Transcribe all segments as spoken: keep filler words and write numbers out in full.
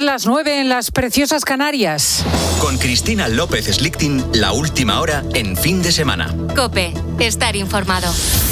las nueve en las preciosas Canarias. Con Cristina López Slichting, la última hora en fin de semana. COPE, estar informado.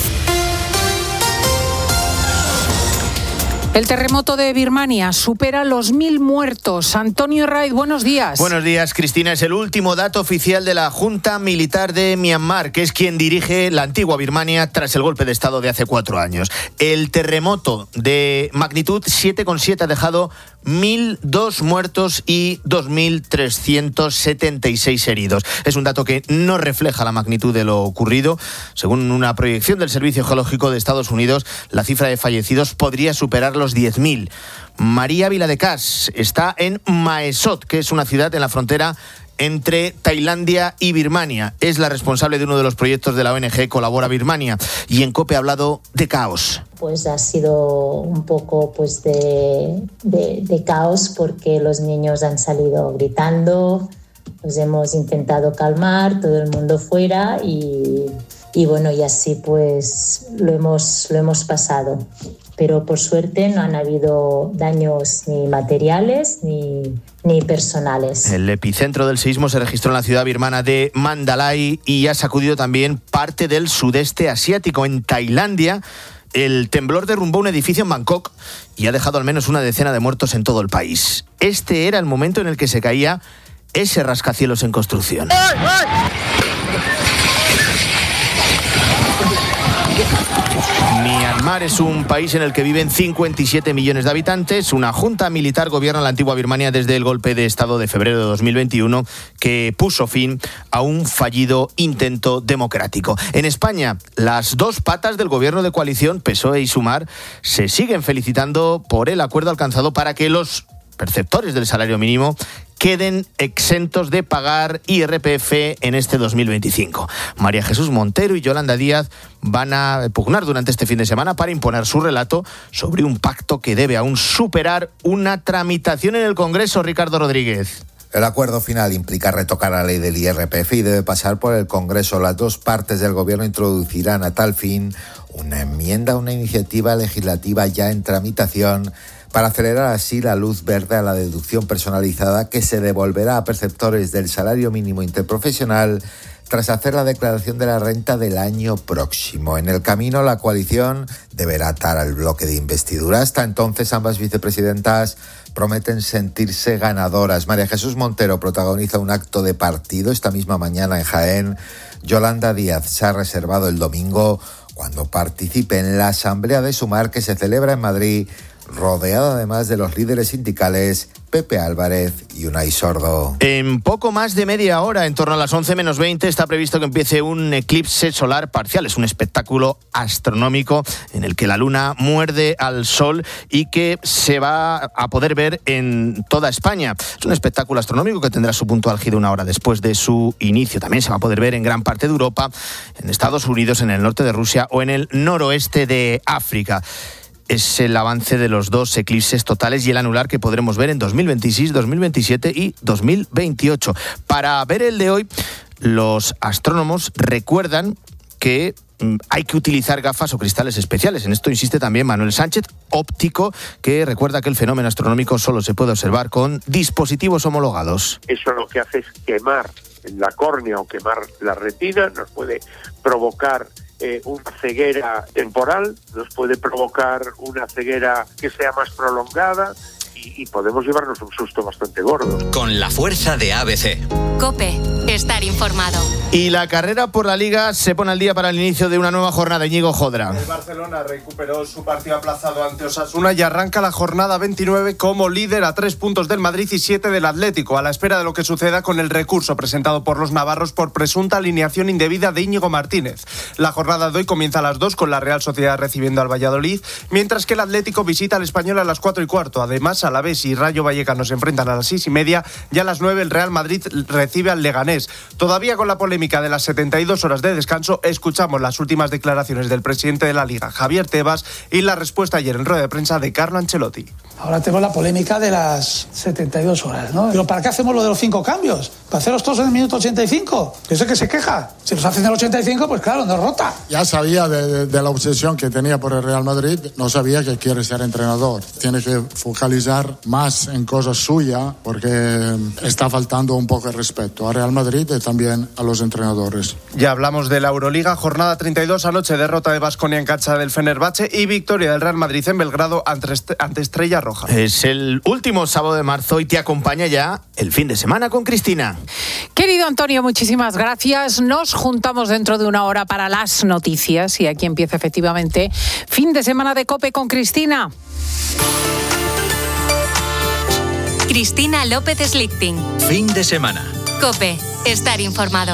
El terremoto de Birmania supera los mil muertos. Antonio Raiz, buenos días. Buenos días, Cristina. Es el último dato oficial de la Junta Militar de Myanmar, que es quien dirige la antigua Birmania tras el golpe de Estado de hace cuatro años. El terremoto de magnitud siete coma siete ha dejado mil dos muertos y dos mil trescientos setenta y seis heridos. Es un dato que no refleja la magnitud de lo ocurrido. Según una proyección del Servicio Geológico de Estados Unidos, la cifra de fallecidos podría superar los diez mil. María Viladecas está en Mae Sot, que es una ciudad en la frontera entre Tailandia y Birmania. Es la responsable de uno de los proyectos de la O N G Colabora Birmania, y en COPE ha hablado de caos. Pues ha sido un poco pues de, de, de caos, porque los niños han salido gritando, los hemos intentado calmar, todo el mundo fuera y, y bueno, y así pues lo hemos, lo hemos pasado. Pero por suerte no han habido daños ni materiales ni, ni personales. El epicentro del sismo se registró en la ciudad birmana de Mandalay y ha sacudido también parte del sudeste asiático. En Tailandia, el temblor derrumbó un edificio en Bangkok y ha dejado al menos una decena de muertos en todo el país. Este era el momento en el que se caía ese rascacielos en construcción. ¡Ay, ay! Myanmar es un país en el que viven cincuenta y siete millones de habitantes. Una junta militar gobierna la antigua Birmania desde el golpe de Estado de febrero de dos mil veintiuno, que puso fin a un fallido intento democrático. En España, las dos patas del gobierno de coalición, P S O E y Sumar, se siguen felicitando por el acuerdo alcanzado para que los perceptores del salario mínimo queden exentos de pagar I R P F en este dos mil veinticinco. María Jesús Montero y Yolanda Díaz van a pugnar durante este fin de semana para imponer su relato sobre un pacto que debe aún superar una tramitación en el Congreso. Ricardo Rodríguez. El acuerdo final implica retocar la ley del I R P F y debe pasar por el Congreso. Las dos partes del Gobierno introducirán a tal fin una enmienda a una iniciativa legislativa ya en tramitación, para acelerar así la luz verde a la deducción personalizada que se devolverá a perceptores del salario mínimo interprofesional tras hacer la declaración de la renta del año próximo. En el camino, la coalición deberá atar al bloque de investidura. Hasta entonces, ambas vicepresidentas prometen sentirse ganadoras. María Jesús Montero protagoniza un acto de partido esta misma mañana en Jaén. Yolanda Díaz se ha reservado el domingo, cuando participe en la Asamblea de Sumar, que se celebra en Madrid, rodeada además de los líderes sindicales Pepe Álvarez y Unai Sordo. En poco más de media hora, en torno a las once menos veinte, está previsto que empiece un eclipse solar parcial. Es un espectáculo astronómico en el que la luna muerde al sol y que se va a poder ver en toda España. Es un espectáculo astronómico que tendrá su punto álgido una hora después de su inicio. También se va a poder ver en gran parte de Europa, en Estados Unidos, en el norte de Rusia o en el noroeste de África. Es el avance de los dos eclipses totales y el anular que podremos ver en dos mil veintiséis, dos mil veintisiete y dos mil veintiocho. Para ver el de hoy, los astrónomos recuerdan que hay que utilizar gafas o cristales especiales. En esto insiste también Manuel Sánchez, óptico, que recuerda que el fenómeno astronómico solo se puede observar con dispositivos homologados. Eso lo que hace es quemar la córnea o quemar la retina, nos puede provocar Eh, una ceguera temporal, nos puede provocar una ceguera que sea más prolongada y, y podemos llevarnos un susto bastante gordo. Con la fuerza de A B C. COPE, estar informado. Y la carrera por la Liga se pone al día para el inicio de una nueva jornada. Íñigo Jodra. El Barcelona recuperó su partido aplazado ante Osasuna y arranca la jornada veintinueve como líder a tres puntos del Madrid y siete del Atlético, a la espera de lo que suceda con el recurso presentado por los navarros por presunta alineación indebida de Íñigo Martínez. La jornada de hoy comienza a las dos con la Real Sociedad recibiendo al Valladolid, mientras que el Atlético visita al Español a las cuatro y cuarto. Además, Alavés y Rayo Vallecano se enfrentan a las seis y media y a las nueve el Real Madrid recibe al Leganés. Todavía con la polémica de las setenta y dos horas de descanso, escuchamos las últimas declaraciones del presidente de la Liga, Javier Tebas, y la respuesta ayer en rueda de prensa de Carlo Ancelotti. Ahora tenemos la polémica de las setenta y dos horas, ¿no? Pero ¿para qué hacemos lo de los cinco cambios? para hacer los toros en el minuto ochenta y cinco. Yo sé que se queja. Si los hacen en el ochenta y cinco, pues claro, nos rota. Ya sabía de, de, de la obsesión que tenía por el Real Madrid, no sabía que quiere ser entrenador. Tiene que focalizar más en cosas suyas porque está faltando un poco de respeto al Real Madrid y también a los entrenadores. Ya hablamos de la Euroliga, jornada treinta y dos, anoche derrota de Baskonia en cancha del Fenerbahce y victoria del Real Madrid en Belgrado ante, ante Estrella Roja. Es el último sábado de marzo y te acompaña ya el fin de semana con Cristina. Querido Antonio, muchísimas gracias. Nos juntamos dentro de una hora para las noticias y aquí empieza efectivamente fin de semana de COPE con Cristina. Cristina López Slichting. Fin de semana. COPE. Estar informado.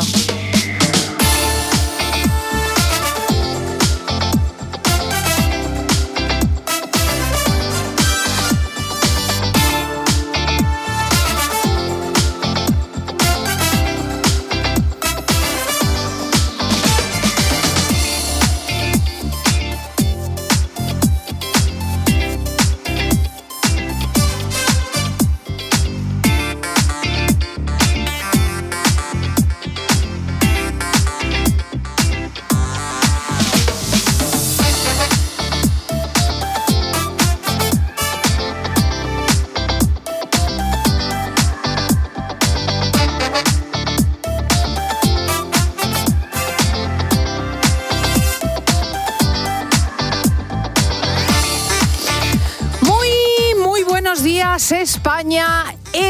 España,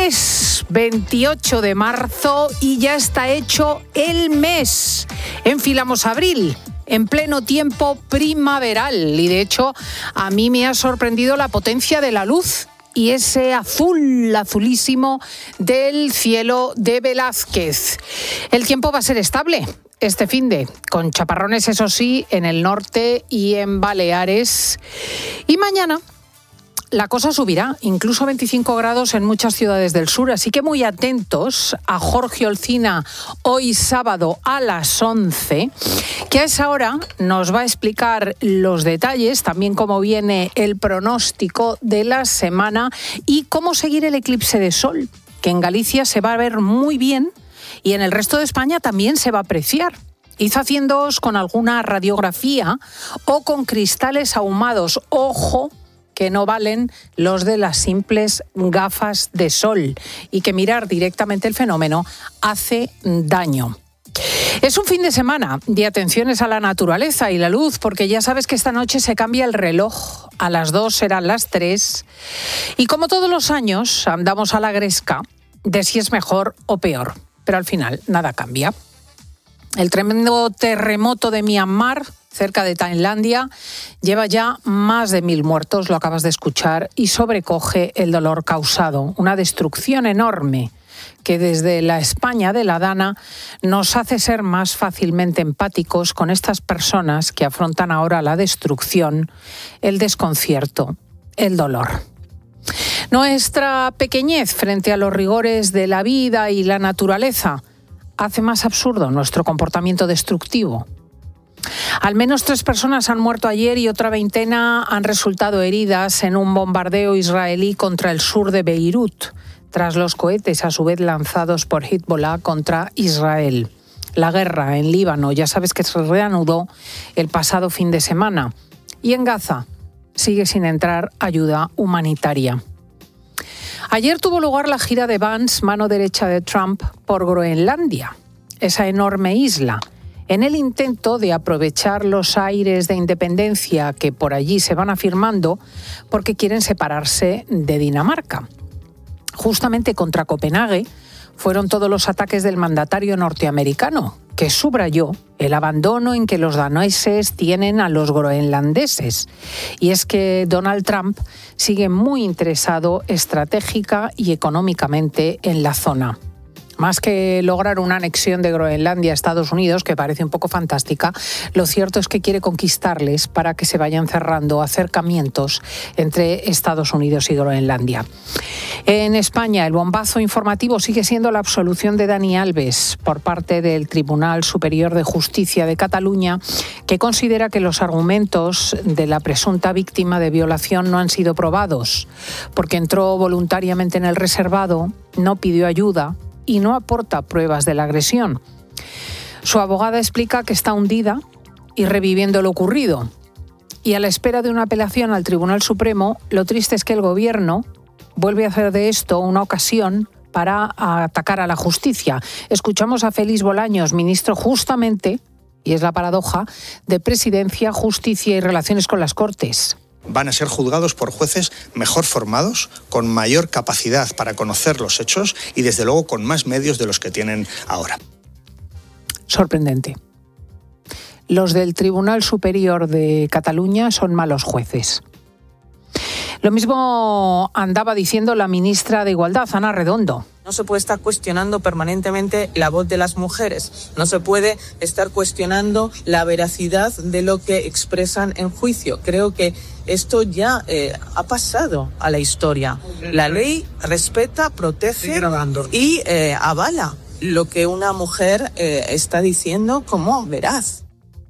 es veintiocho de marzo y ya está hecho el mes. Enfilamos abril, en pleno tiempo primaveral, y de hecho a mí me ha sorprendido la potencia de la luz y ese azul, azulísimo del cielo de Velázquez. El tiempo va a ser estable este finde, con chaparrones, eso sí, en el norte y en Baleares. Y mañana la cosa subirá, incluso veinticinco grados en muchas ciudades del sur, así que muy atentos a Jorge Olcina hoy sábado a las once, que a esa hora nos va a explicar los detalles, también cómo viene el pronóstico de la semana y cómo seguir el eclipse de sol, que en Galicia se va a ver muy bien y en el resto de España también se va a apreciar. Id haciéndoos con alguna radiografía o con cristales ahumados. Ojo, que no valen los de las simples gafas de sol y que mirar directamente el fenómeno hace daño. Es un fin de semana de atenciones a la naturaleza y la luz, porque ya sabes que esta noche se cambia el reloj. A las dos serán las tres. Y como todos los años, andamos a la gresca de si es mejor o peor. Pero al final nada cambia. El tremendo terremoto de Myanmar, cerca de Tailandia, lleva ya más de mil muertos, lo acabas de escuchar, y sobrecoge el dolor causado. Una destrucción enorme que desde la España de la Dana nos hace ser más fácilmente empáticos con estas personas que afrontan ahora la destrucción, el desconcierto, el dolor. Nuestra pequeñez frente a los rigores de la vida y la naturaleza hace más absurdo nuestro comportamiento destructivo. Al menos tres personas han muerto ayer y otra veintena han resultado heridas en un bombardeo israelí contra el sur de Beirut, tras los cohetes a su vez lanzados por Hezbollah contra Israel. La guerra en Líbano, ya sabes que se reanudó el pasado fin de semana. Y en Gaza sigue sin entrar ayuda humanitaria. Ayer tuvo lugar la gira de Vance, mano derecha de Trump, por Groenlandia, esa enorme isla, en el intento de aprovechar los aires de independencia que por allí se van afirmando porque quieren separarse de Dinamarca. Justamente contra Copenhague fueron todos los ataques del mandatario norteamericano, que subrayó el abandono en que los daneses tienen a los groenlandeses. Y es que Donald Trump sigue muy interesado estratégica y económicamente en la zona. Más que lograr una anexión de Groenlandia a Estados Unidos, que parece un poco fantástica, lo cierto es que quiere conquistarles para que se vayan cerrando acercamientos entre Estados Unidos y Groenlandia. En España, el bombazo informativo sigue siendo la absolución de Dani Alves por parte del Tribunal Superior de Justicia de Cataluña, que considera que los argumentos de la presunta víctima de violación no han sido probados, porque entró voluntariamente en el reservado, no pidió ayuda y no aporta pruebas de la agresión. Su abogada explica que está hundida y reviviendo lo ocurrido. Y a la espera de una apelación al Tribunal Supremo, lo triste es que el Gobierno vuelve a hacer de esto una ocasión para atacar a la justicia. Escuchamos a Félix Bolaños, ministro justamente, y es la paradoja, de Presidencia, Justicia y Relaciones con las Cortes. Van a ser juzgados por jueces mejor formados, con mayor capacidad para conocer los hechos y desde luego con más medios de los que tienen ahora. Sorprendente. Los del Tribunal Superior de Cataluña son malos jueces. Lo mismo andaba diciendo la ministra de Igualdad, Ana Redondo. No se puede estar cuestionando permanentemente la voz de las mujeres. No se puede estar cuestionando la veracidad de lo que expresan en juicio. Creo que esto ya eh, ha pasado a la historia. La ley respeta, protege y eh, avala lo que una mujer eh, está diciendo como veraz.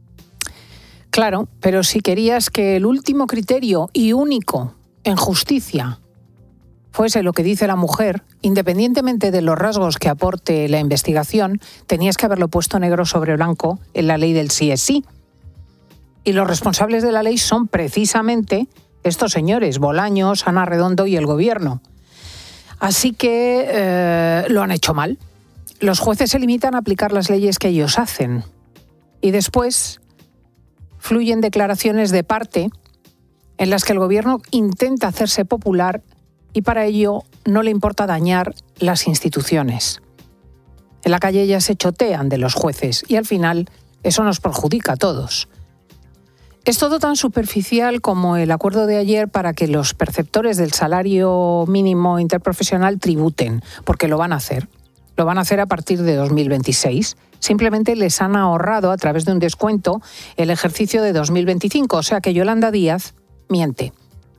Claro, pero si querías que el último criterio y único en justicia fuese lo que dice la mujer, independientemente de los rasgos que aporte la investigación, tenías que haberlo puesto negro sobre blanco en la ley del sí es sí. Y los responsables de la ley son precisamente estos señores, Bolaños, Ana Redondo y el Gobierno. Así que eh, lo han hecho mal. Los jueces se limitan a aplicar las leyes que ellos hacen. Y después fluyen declaraciones de parte en las que el Gobierno intenta hacerse popular y para ello no le importa dañar las instituciones. En la calle ya se chotean de los jueces y al final eso nos perjudica a todos. Es todo tan superficial como el acuerdo de ayer para que los perceptores del salario mínimo interprofesional tributen, porque lo van a hacer. Lo van a hacer a partir de dos mil veintiséis. Simplemente les han ahorrado a través de un descuento el ejercicio de dos mil veinticinco, o sea que Yolanda Díaz miente.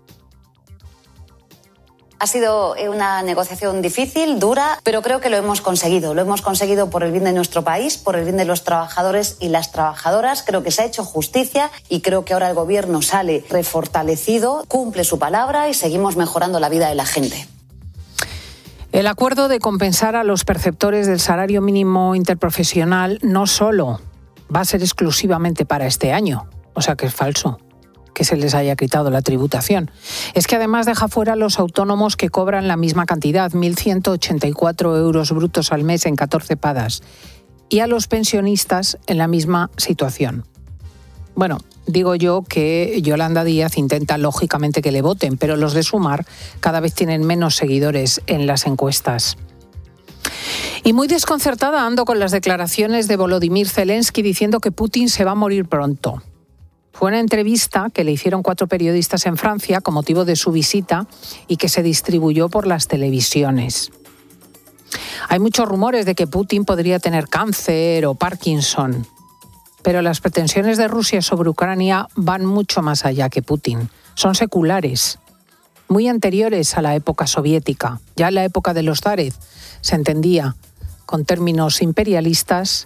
Ha sido una negociación difícil, dura, pero creo que lo hemos conseguido. Lo hemos conseguido por el bien de nuestro país, por el bien de los trabajadores y las trabajadoras. Creo que se ha hecho justicia y creo que ahora el Gobierno sale refortalecido, cumple su palabra y seguimos mejorando la vida de la gente. El acuerdo de compensar a los perceptores del salario mínimo interprofesional no solo va a ser exclusivamente para este año, o sea que es falso que se les haya quitado la tributación. Es que además deja fuera a los autónomos que cobran la misma cantidad, mil ciento ochenta y cuatro euros brutos al mes en catorce padas, y a los pensionistas en la misma situación. Bueno, digo yo que Yolanda Díaz intenta lógicamente que le voten, pero los de Sumar cada vez tienen menos seguidores en las encuestas. Y muy desconcertada ando con las declaraciones de Volodymyr Zelensky diciendo que Putin se va a morir pronto. Fue una entrevista que le hicieron cuatro periodistas en Francia con motivo de su visita y que se distribuyó por las televisiones. Hay muchos rumores de que Putin podría tener cáncer o Parkinson, pero las pretensiones de Rusia sobre Ucrania van mucho más allá que Putin. Son seculares, muy anteriores a la época soviética. Ya en la época de los zares se entendía con términos imperialistas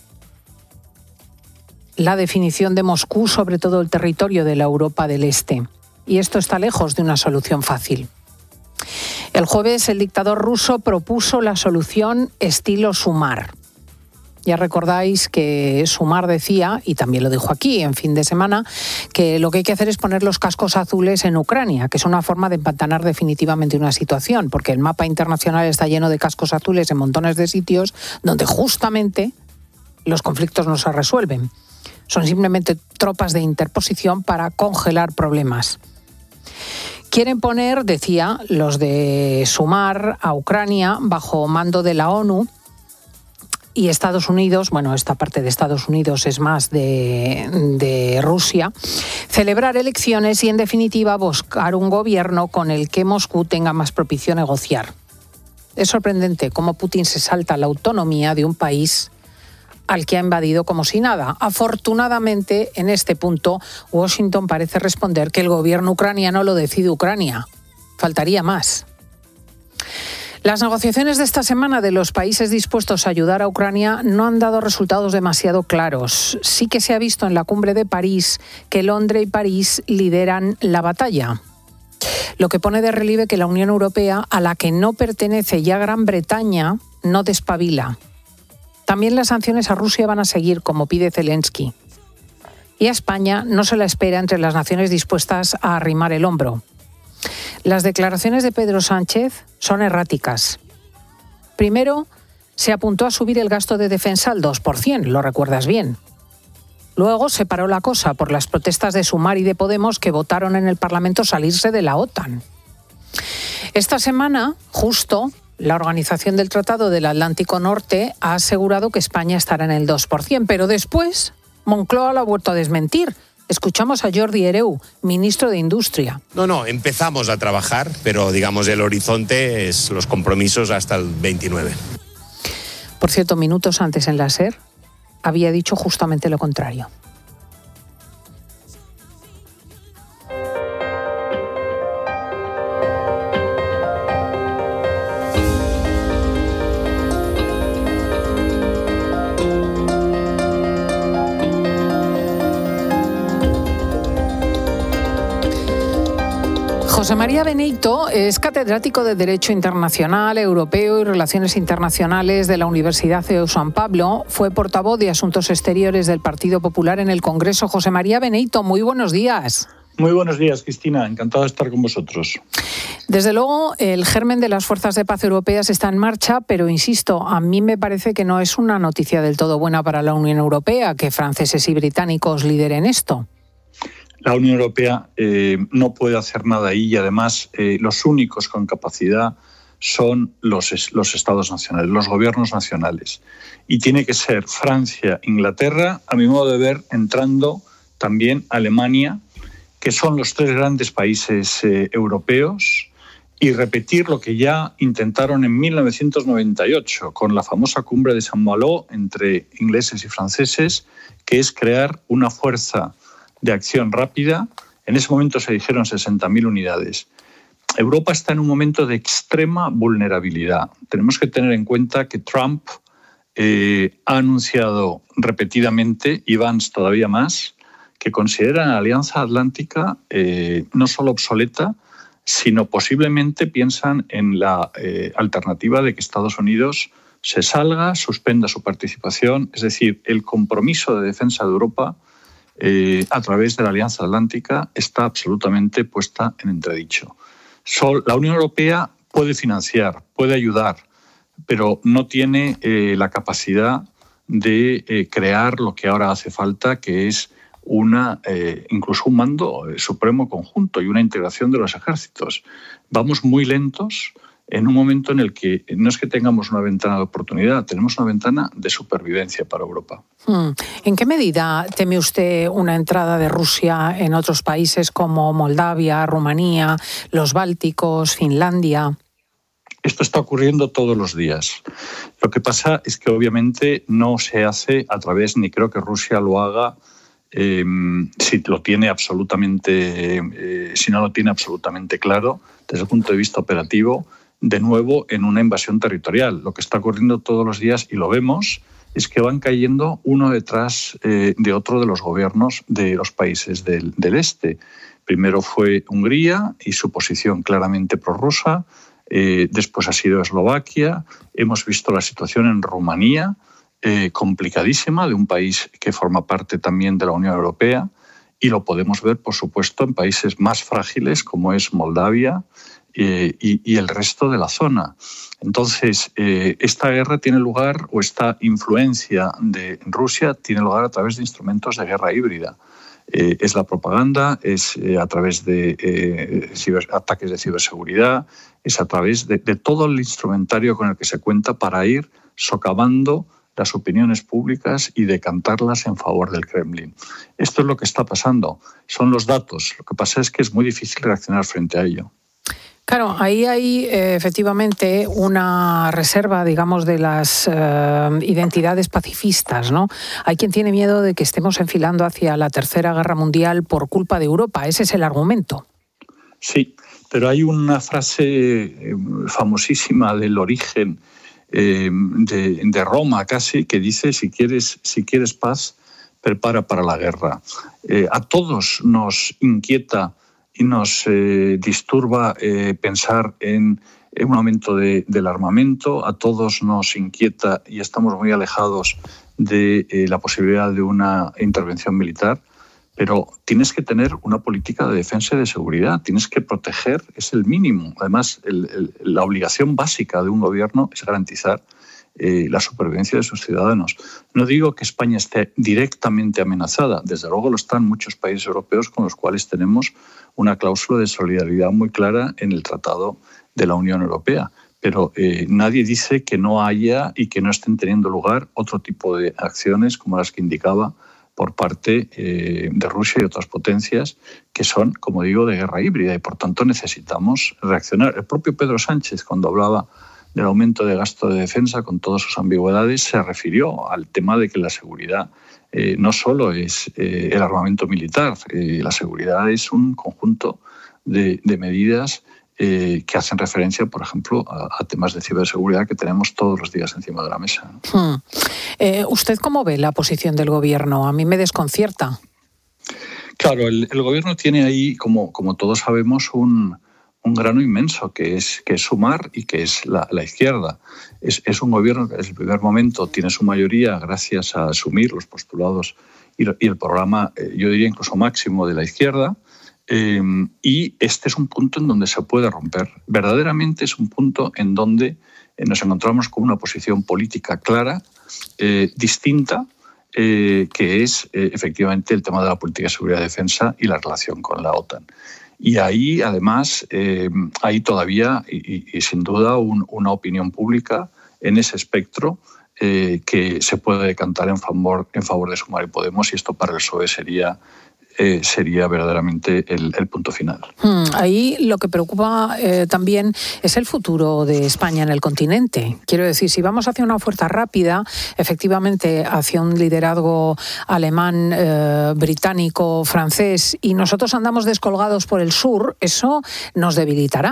la definición de Moscú sobre todo el territorio de la Europa del Este. Y esto está lejos de una solución fácil. El jueves el dictador ruso propuso la solución estilo Sumar. Ya recordáis que Sumar decía, y también lo dijo aquí en fin de semana, que lo que hay que hacer es poner los cascos azules en Ucrania, que es una forma de empantanar definitivamente una situación, porque el mapa internacional está lleno de cascos azules en montones de sitios donde justamente los conflictos no se resuelven. Son simplemente tropas de interposición para congelar problemas. Quieren poner, decía, los de Sumar a Ucrania bajo mando de la ONU y Estados Unidos, bueno, esta parte de Estados Unidos es más de, de Rusia, celebrar elecciones y, en definitiva, buscar un gobierno con el que Moscú tenga más propicio negociar. Es sorprendente cómo Putin se salta la autonomía de un país al que ha invadido como si nada. Afortunadamente, en este punto, Washington parece responder que el gobierno ucraniano lo decide Ucrania. Faltaría más. Las negociaciones de esta semana de los países dispuestos a ayudar a Ucrania no han dado resultados demasiado claros. Sí que se ha visto en la cumbre de París que Londres y París lideran la batalla, lo que pone de relieve que la Unión Europea, a la que no pertenece ya Gran Bretaña, no despabila. También las sanciones a Rusia van a seguir, como pide Zelensky. Y a España no se la espera entre las naciones dispuestas a arrimar el hombro. Las declaraciones de Pedro Sánchez son erráticas. Primero, se apuntó a subir el gasto de defensa al dos por ciento, lo recuerdas bien. Luego se paró la cosa por las protestas de Sumar y de Podemos que votaron en el Parlamento salirse de la OTAN. Esta semana, justo, la Organización del Tratado del Atlántico Norte ha asegurado que España estará en el dos por ciento, pero después Moncloa lo ha vuelto a desmentir. Escuchamos a Jordi Hereu, ministro de Industria. No, no, empezamos a trabajar, pero digamos el horizonte es los compromisos hasta el veintinueve. Por cierto, minutos antes en la SER había dicho justamente lo contrario. José María Beneito es catedrático de Derecho Internacional, Europeo y Relaciones Internacionales de la Universidad C E U San Pablo. Fue portavoz de Asuntos Exteriores del Partido Popular en el Congreso. José María Beneito, muy buenos días. Muy buenos días, Cristina. Encantado de estar con vosotros. Desde luego, el germen de las fuerzas de paz europeas está en marcha, pero insisto, a mí me parece que no es una noticia del todo buena para la Unión Europea que franceses y británicos lideren esto. La Unión Europea eh, no puede hacer nada ahí y además eh, los únicos con capacidad son los, los Estados nacionales, los gobiernos nacionales. Y tiene que ser Francia, Inglaterra, a mi modo de ver, entrando también Alemania, que son los tres grandes países eh, europeos, y repetir lo que ya intentaron en mil novecientos noventa y ocho con la famosa cumbre de Saint-Malo entre ingleses y franceses, que es crear una fuerza de acción rápida. En ese momento se dijeron sesenta mil unidades. Europa está en un momento de extrema vulnerabilidad. Tenemos que tener en cuenta que Trump eh, ha anunciado repetidamente, y Vance todavía más, que considera la Alianza Atlántica eh, no solo obsoleta, sino posiblemente piensan en la eh, alternativa de que Estados Unidos se salga, suspenda su participación. Es decir, el compromiso de defensa de Europa Eh, a través de la Alianza Atlántica está absolutamente puesta en entredicho. Sol, la Unión Europea puede financiar, puede ayudar, pero no tiene eh, la capacidad de eh, crear lo que ahora hace falta, que es una, eh, incluso un mando supremo conjunto y una integración de los ejércitos. Vamos muy lentos en un momento en el que no es que tengamos una ventana de oportunidad, tenemos una ventana de supervivencia para Europa. ¿En qué medida teme usted una entrada de Rusia en otros países como Moldavia, Rumanía, los Bálticos, Finlandia? Esto está ocurriendo todos los días. Lo que pasa es que obviamente no se hace a través, ni creo que Rusia lo haga, eh, si lo tiene absolutamente, eh, si no lo tiene absolutamente claro desde el punto de vista operativo, de nuevo en una invasión territorial. Lo que está ocurriendo todos los días, y lo vemos, es que van cayendo uno detrás eh, de otro de los gobiernos de los países del, del este. Primero fue Hungría y su posición claramente prorrusa, eh, después ha sido Eslovaquia, hemos visto la situación en Rumanía, eh, complicadísima, de un país que forma parte también de la Unión Europea, y lo podemos ver, por supuesto, en países más frágiles como es Moldavia, Eh, y, y el resto de la zona. Entonces, eh, esta guerra tiene lugar, o esta influencia de Rusia tiene lugar a través de instrumentos de guerra híbrida. Eh, es la propaganda, es eh, a través de eh, ciber, ataques de ciberseguridad, es a través de, de todo el instrumentario con el que se cuenta para ir socavando las opiniones públicas y decantarlas en favor del Kremlin. Esto es lo que está pasando. Son los datos. Lo que pasa es que es muy difícil reaccionar frente a ello. Claro, ahí hay eh, efectivamente una reserva, digamos, de las eh, identidades pacifistas, ¿no? Hay quien tiene miedo de que estemos enfilando hacia la Tercera Guerra Mundial por culpa de Europa. Ese es el argumento. Sí, pero hay una frase eh, famosísima del origen eh, de, de Roma casi, que dice: si quieres, si quieres paz, prepara para la guerra. Eh, a todos nos inquieta y nos eh, disturba eh, pensar en un aumento de, del armamento. A todos nos inquieta y estamos muy alejados de eh, la posibilidad de una intervención militar. Pero tienes que tener una política de defensa y de seguridad, tienes que proteger, es el mínimo. Además, el, el, la obligación básica de un gobierno es garantizar eh, la supervivencia de sus ciudadanos. No digo que España esté directamente amenazada, desde luego lo están muchos países europeos con los cuales tenemos una cláusula de solidaridad muy clara en el Tratado de la Unión Europea. Pero eh, nadie dice que no haya y que no estén teniendo lugar otro tipo de acciones como las que indicaba por parte eh, de Rusia y otras potencias que son, como digo, de guerra híbrida y por tanto necesitamos reaccionar. El propio Pedro Sánchez, cuando hablaba del aumento de gasto de defensa con todas sus ambigüedades, se refirió al tema de que la seguridad eh, no solo es eh, el armamento militar, eh, la seguridad es un conjunto de, de medidas Eh, que hacen referencia, por ejemplo, a, a temas de ciberseguridad que tenemos todos los días encima de la mesa. Hmm. Eh, ¿Usted cómo ve la posición del Gobierno? A mí me desconcierta. Claro, el, el Gobierno tiene ahí, como, como todos sabemos, un, un grano inmenso, que es, que es Sumar y que es la, la izquierda. Es, es un Gobierno que desde el primer momento tiene su mayoría gracias a asumir los postulados y, y el programa, eh, yo diría incluso máximo, de la izquierda. Eh, y este es un punto en donde se puede romper. Verdaderamente es un punto en donde eh, nos encontramos con una posición política clara, eh, distinta, eh, que es eh, efectivamente el tema de la política de seguridad y defensa y la relación con la OTAN. Y ahí, además, eh, hay todavía, y, y, y sin duda, un, una opinión pública en ese espectro eh, que se puede decantar en favor, en favor de Sumar y Podemos, y esto para el P S O E sería... Eh, sería verdaderamente el, el punto final. Hmm, ahí lo que preocupa eh, también es el futuro de España en el continente. Quiero decir, si vamos hacia una fuerza rápida, efectivamente hacia un liderazgo alemán, eh, británico, francés, y nosotros andamos descolgados por el sur, ¿eso nos debilitará?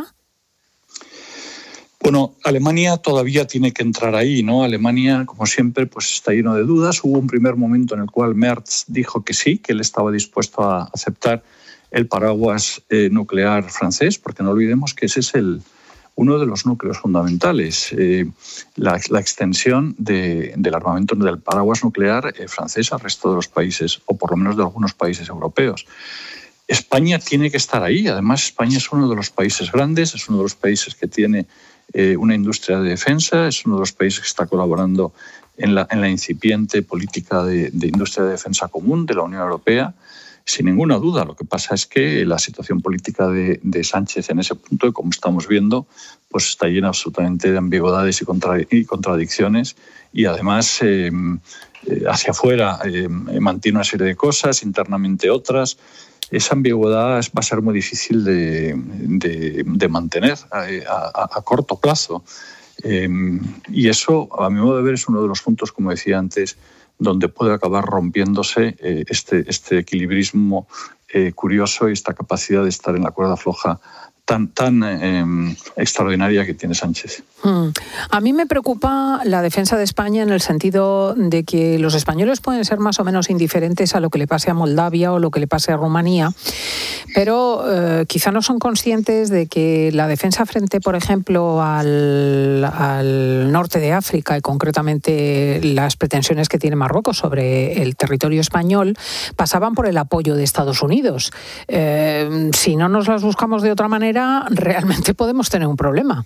Bueno, Alemania todavía tiene que entrar ahí, ¿no? Alemania, como siempre, pues está lleno de dudas. Hubo un primer momento en el cual Merz dijo que sí, que él estaba dispuesto a aceptar el paraguas eh, nuclear francés, porque no olvidemos que ese es el, uno de los núcleos fundamentales, eh, la, la extensión de, del armamento del paraguas nuclear eh, francés al resto de los países, o por lo menos de algunos países europeos. España tiene que estar ahí. Además, España es uno de los países grandes, es uno de los países que tiene eh, una industria de defensa, es uno de los países que está colaborando en la, en la incipiente política de, de industria de defensa común de la Unión Europea, sin ninguna duda. Lo que pasa es que la situación política de, de Sánchez en ese punto, y como estamos viendo, pues está llena absolutamente de ambigüedades y, contra, y contradicciones, y además eh, hacia afuera eh, mantiene una serie de cosas, internamente otras. Esa ambigüedad va a ser muy difícil de, de, de mantener a, a, a corto plazo. Eh, y eso, a mi modo de ver, es uno de los puntos, como decía antes, donde puede acabar rompiéndose eh, este, este equilibrismo eh, curioso y esta capacidad de estar en la cuerda floja tan, tan eh, extraordinaria que tiene Sánchez. Hmm. A mí me preocupa la defensa de España en el sentido de que los españoles pueden ser más o menos indiferentes a lo que le pase a Moldavia o lo que le pase a Rumanía, pero eh, quizá no son conscientes de que la defensa frente, por ejemplo, al, al norte de África y concretamente las pretensiones que tiene Marruecos sobre el territorio español pasaban por el apoyo de Estados Unidos. Eh, si no nos las buscamos de otra manera, realmente podemos tener un problema.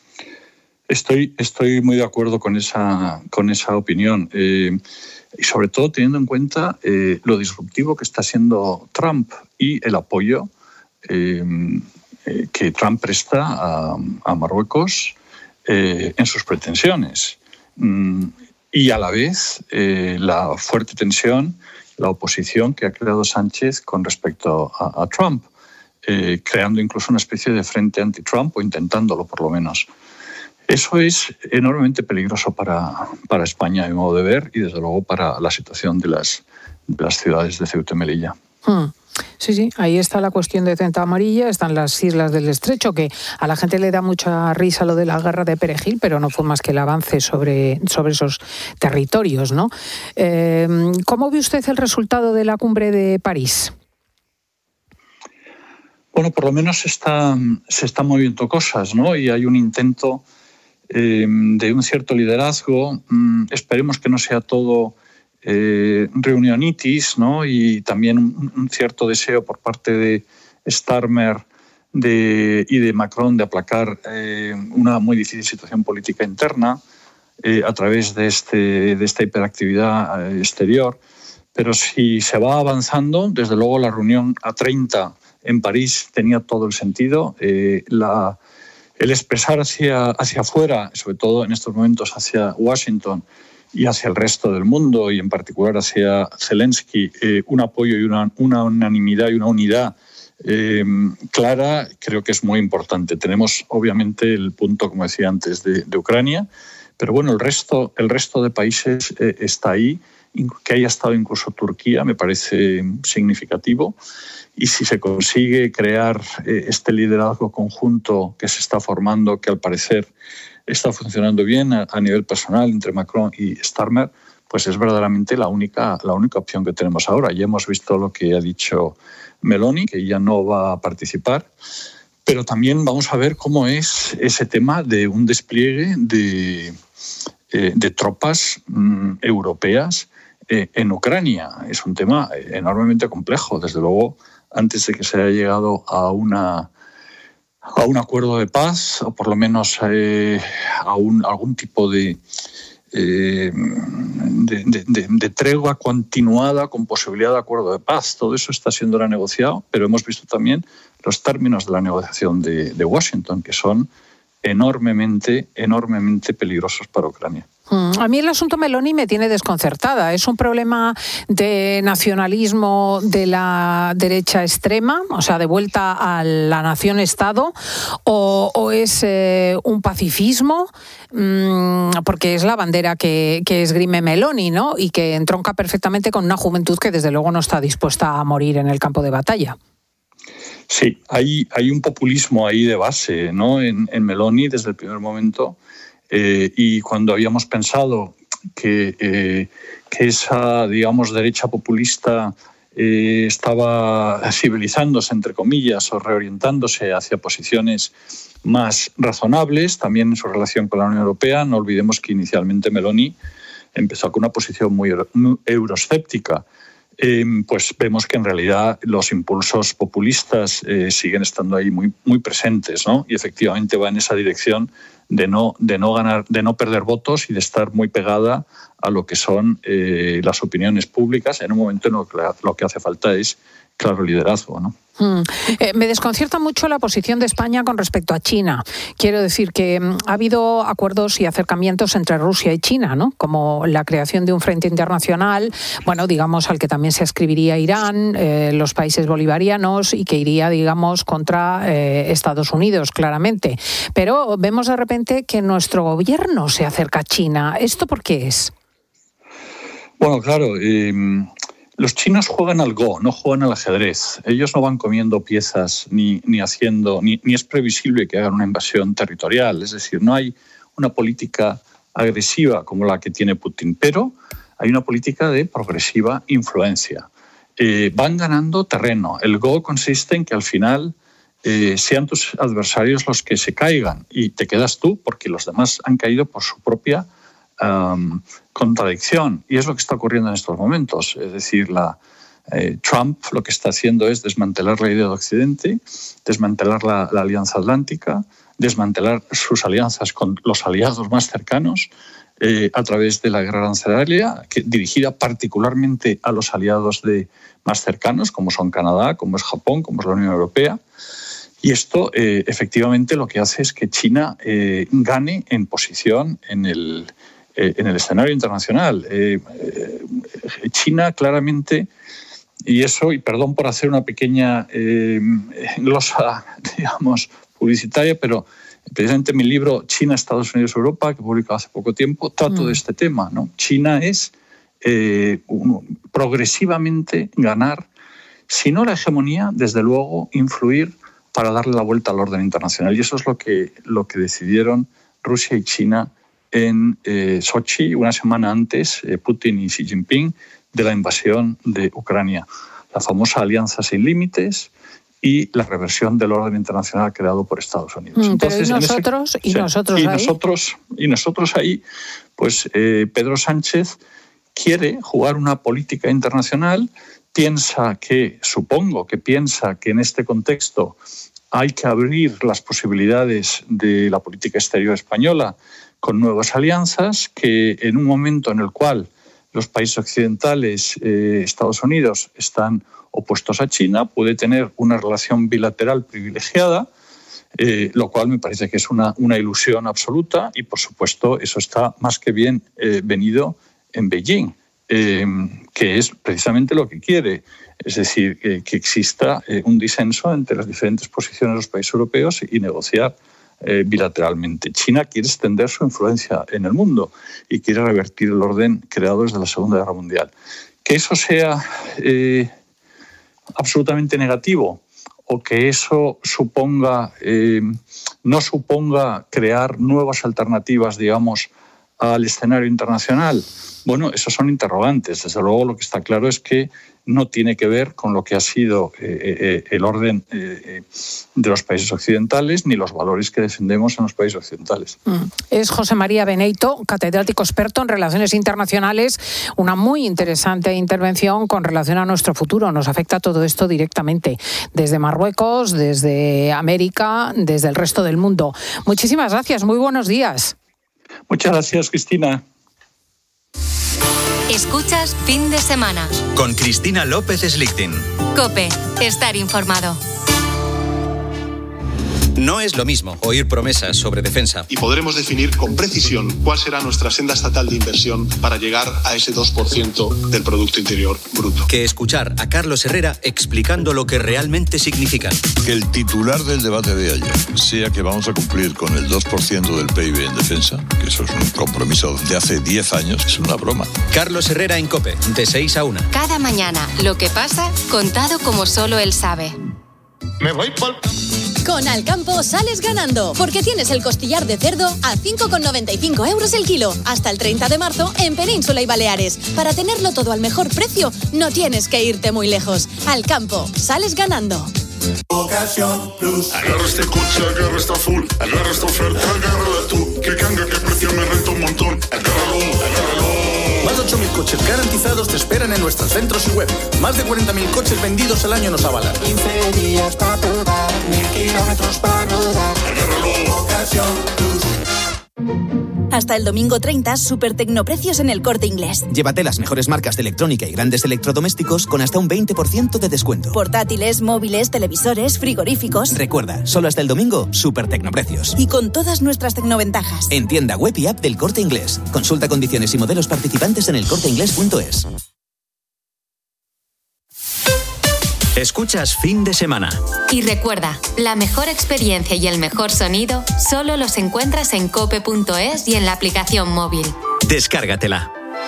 Estoy, estoy muy de acuerdo con esa, con esa opinión, eh, y sobre todo teniendo en cuenta eh, lo disruptivo que está siendo Trump y el apoyo eh, eh, que Trump presta a, a Marruecos eh, en sus pretensiones. Mm, y a la vez eh, la fuerte tensión, la oposición que ha creado Sánchez con respecto a, a Trump, eh, creando incluso una especie de frente anti-Trump o intentándolo por lo menos. Eso es enormemente peligroso para, para España, a mi modo de ver, y desde luego para la situación de las, de las ciudades de Ceuta y Melilla. Hmm. Sí, sí, ahí está la cuestión de Ceuta Amarilla, están las islas del Estrecho, que a la gente le da mucha risa lo de la guerra de Perejil, pero no fue más que el avance sobre, sobre esos territorios, ¿no? Eh, ¿Cómo ve usted el resultado de la cumbre de París? Bueno, por lo menos se, está, se están moviendo cosas, ¿no? Y hay un intento eh, de un cierto liderazgo. Mm, esperemos que no sea todo eh, reunionitis, ¿no? Y también un, un cierto deseo por parte de Starmer de, y de Macron de aplacar eh, una muy difícil situación política interna eh, a través de, este, de esta hiperactividad eh, exterior. Pero si se va avanzando, desde luego la reunión A treinta en París tenía todo el sentido. Eh, la, el expresar hacia, hacia afuera, sobre todo en estos momentos hacia Washington y hacia el resto del mundo, y en particular hacia Zelensky, eh, un apoyo y una, una unanimidad y una unidad eh, clara, creo que es muy importante. Tenemos obviamente el punto, como decía antes, de, de Ucrania, pero bueno, el resto, el resto de países eh, está ahí. Que haya estado incluso Turquía me parece significativo, y si se consigue crear eh, este liderazgo conjunto que se está formando, que al parecer está funcionando bien a, a nivel personal entre Macron y Starmer, pues es verdaderamente la única, la única opción que tenemos ahora. Ya hemos visto lo que ha dicho Meloni, que ya no va a participar, pero también vamos a ver cómo es ese tema de un despliegue de, eh, de tropas mm, europeas en Ucrania. Es un tema enormemente complejo. Desde luego, antes de que se haya llegado a, una, a un acuerdo de paz, o por lo menos eh, a un, algún tipo de, eh, de, de, de, de tregua continuada con posibilidad de acuerdo de paz. Todo eso está siendo renegociado, pero hemos visto también los términos de la negociación de, de Washington, que son enormemente, enormemente peligrosos para Ucrania. A mí el asunto Meloni me tiene desconcertada. ¿Es un problema de nacionalismo de la derecha extrema, o sea, de vuelta a la nación-estado, o, o es eh, un pacifismo? Mm, porque es la bandera que, que esgrime Meloni, ¿no? Y que entronca perfectamente con una juventud que desde luego no está dispuesta a morir en el campo de batalla. Sí, hay, hay un populismo ahí de base, ¿no? En, en Meloni desde el primer momento. Eh, y cuando habíamos pensado que, eh, que esa, digamos, derecha populista eh, estaba civilizándose, entre comillas, o reorientándose hacia posiciones más razonables, también en su relación con la Unión Europea, no olvidemos que inicialmente Meloni empezó con una posición muy, muy euroscéptica. Eh, pues vemos que en realidad los impulsos populistas eh, siguen estando ahí muy, muy presentes, ¿no? Y efectivamente va en esa dirección de no, de no ganar, de no perder votos y de estar muy pegada a lo que son eh, las opiniones públicas en un momento en el que lo que hace falta es claro liderazgo, ¿no? Mm. Eh, me desconcierta mucho la posición de España con respecto a China. Quiero decir que mm, ha habido acuerdos y acercamientos entre Rusia y China, ¿no? Como la creación de un frente internacional, bueno, digamos, al que también se ascribiría Irán, eh, los países bolivarianos, y que iría, digamos, contra eh, Estados Unidos, claramente. Pero vemos de repente que nuestro gobierno se acerca a China. ¿Esto por qué es? Bueno, claro, eh, los chinos juegan al Go, no juegan al ajedrez. Ellos no van comiendo piezas ni, ni haciendo, ni, ni es previsible que hagan una invasión territorial. Es decir, no hay una política agresiva como la que tiene Putin, pero hay una política de progresiva influencia. Eh, van ganando terreno. El Go consiste en que al final eh, sean tus adversarios los que se caigan y te quedas tú porque los demás han caído por su propia Um, contradicción, y es lo que está ocurriendo en estos momentos. Es decir, la, eh, Trump lo que está haciendo es desmantelar la idea de Occidente, desmantelar la, la Alianza Atlántica, desmantelar sus alianzas con los aliados más cercanos eh, a través de la guerra arancelaria, que, dirigida particularmente a los aliados de, más cercanos, como son Canadá, como es Japón, como es la Unión Europea. Y esto eh, efectivamente lo que hace es que China eh, gane en posición en el en el escenario internacional. Eh, eh, China claramente, y eso, y perdón por hacer una pequeña eh, glosa, digamos, publicitaria, pero precisamente mi libro China, Estados Unidos, Europa, que publicado hace poco tiempo, trato mm. de este tema, ¿no? China es eh, un, progresivamente ganar, si no la hegemonía, desde luego influir para darle la vuelta al orden internacional. Y eso es lo que, lo que decidieron Rusia y China en eh, Sochi, una semana antes, eh, Putin y Xi Jinping, de la invasión de Ucrania. La famosa alianza sin límites, y la reversión del orden internacional creado por Estados Unidos. Mm, Entonces, pero ¿y nosotros? Ese, ¿Y sí, nosotros y ahí? Nosotros, y nosotros ahí, pues eh, Pedro Sánchez quiere jugar una política internacional, piensa que, supongo que piensa que en este contexto hay que abrir las posibilidades de la política exterior española con nuevas alianzas, que en un momento en el cual los países occidentales, eh, Estados Unidos, están opuestos a China, puede tener una relación bilateral privilegiada, eh, lo cual me parece que es una, una ilusión absoluta y, por supuesto, eso está más que bien eh, venido en Beijing, eh, que es precisamente lo que quiere, es decir, eh, que exista eh, un disenso entre las diferentes posiciones de los países europeos y negociar eh, bilateralmente. China quiere extender su influencia en el mundo y quiere revertir el orden creado desde la Segunda Guerra Mundial. Que eso sea eh, absolutamente negativo o que eso suponga eh, no suponga crear nuevas alternativas, digamos, al escenario internacional, bueno, esos son interrogantes. Desde luego, lo que está claro es que no tiene que ver con lo que ha sido eh, eh, el orden eh, de los países occidentales ni los valores que defendemos en los países occidentales. Es José María Beneito, catedrático experto en relaciones internacionales. Una muy interesante intervención con relación a nuestro futuro. Nos afecta todo esto directamente, desde Marruecos, desde América, desde el resto del mundo. Muchísimas gracias, muy buenos días. Muchas gracias, Cristina. Escuchas Fin de Semana. Con Cristina López Slichting. COPE. Estar informado. No es lo mismo oír promesas sobre defensa. Y podremos definir con precisión cuál será nuestra senda estatal de inversión para llegar a ese dos por ciento del Producto Interior Bruto. Que escuchar a Carlos Herrera explicando lo que realmente significan. Que el titular del debate de ayer sea que vamos a cumplir con el dos por ciento del P I B en defensa, que eso es un compromiso de hace diez años, es una broma. Carlos Herrera en COPE, de seis a una. Cada mañana, lo que pasa, contado como solo él sabe. Me voy por... Con Alcampo sales ganando, porque tienes el costillar de cerdo a cinco con noventa y cinco euros el kilo, hasta el treinta de marzo en Península y Baleares. Para tenerlo todo al mejor precio, no tienes que irte muy lejos. Alcampo, sales ganando. Ocasión Plus. Agarra este coche, agarra esta full, agarra esta oferta, agárrala tú. Que canga, que precio me renta un montón. Agárralo, agárralo. Más de ocho mil coches garantizados te esperan en nuestros centros y web. Más de cuarenta mil coches vendidos al año nos avalan. quince días para probar, mil kilómetros para rodar. Agárralo, Ocasión Plus. Hasta el domingo treinta, super tecnoprecios en El Corte Inglés. Llévate las mejores marcas de electrónica y grandes electrodomésticos con hasta un veinte por ciento de descuento. Portátiles, móviles, televisores, frigoríficos. Recuerda, solo hasta el domingo, super tecnoprecios. Y con todas nuestras tecnoventajas. En tienda web y app del Corte Inglés. Consulta condiciones y modelos participantes en el corte inglés punto es. Escuchas Fin de Semana. Y recuerda, la mejor experiencia y el mejor sonido solo los encuentras en cope punto es y en la aplicación móvil. Descárgatela.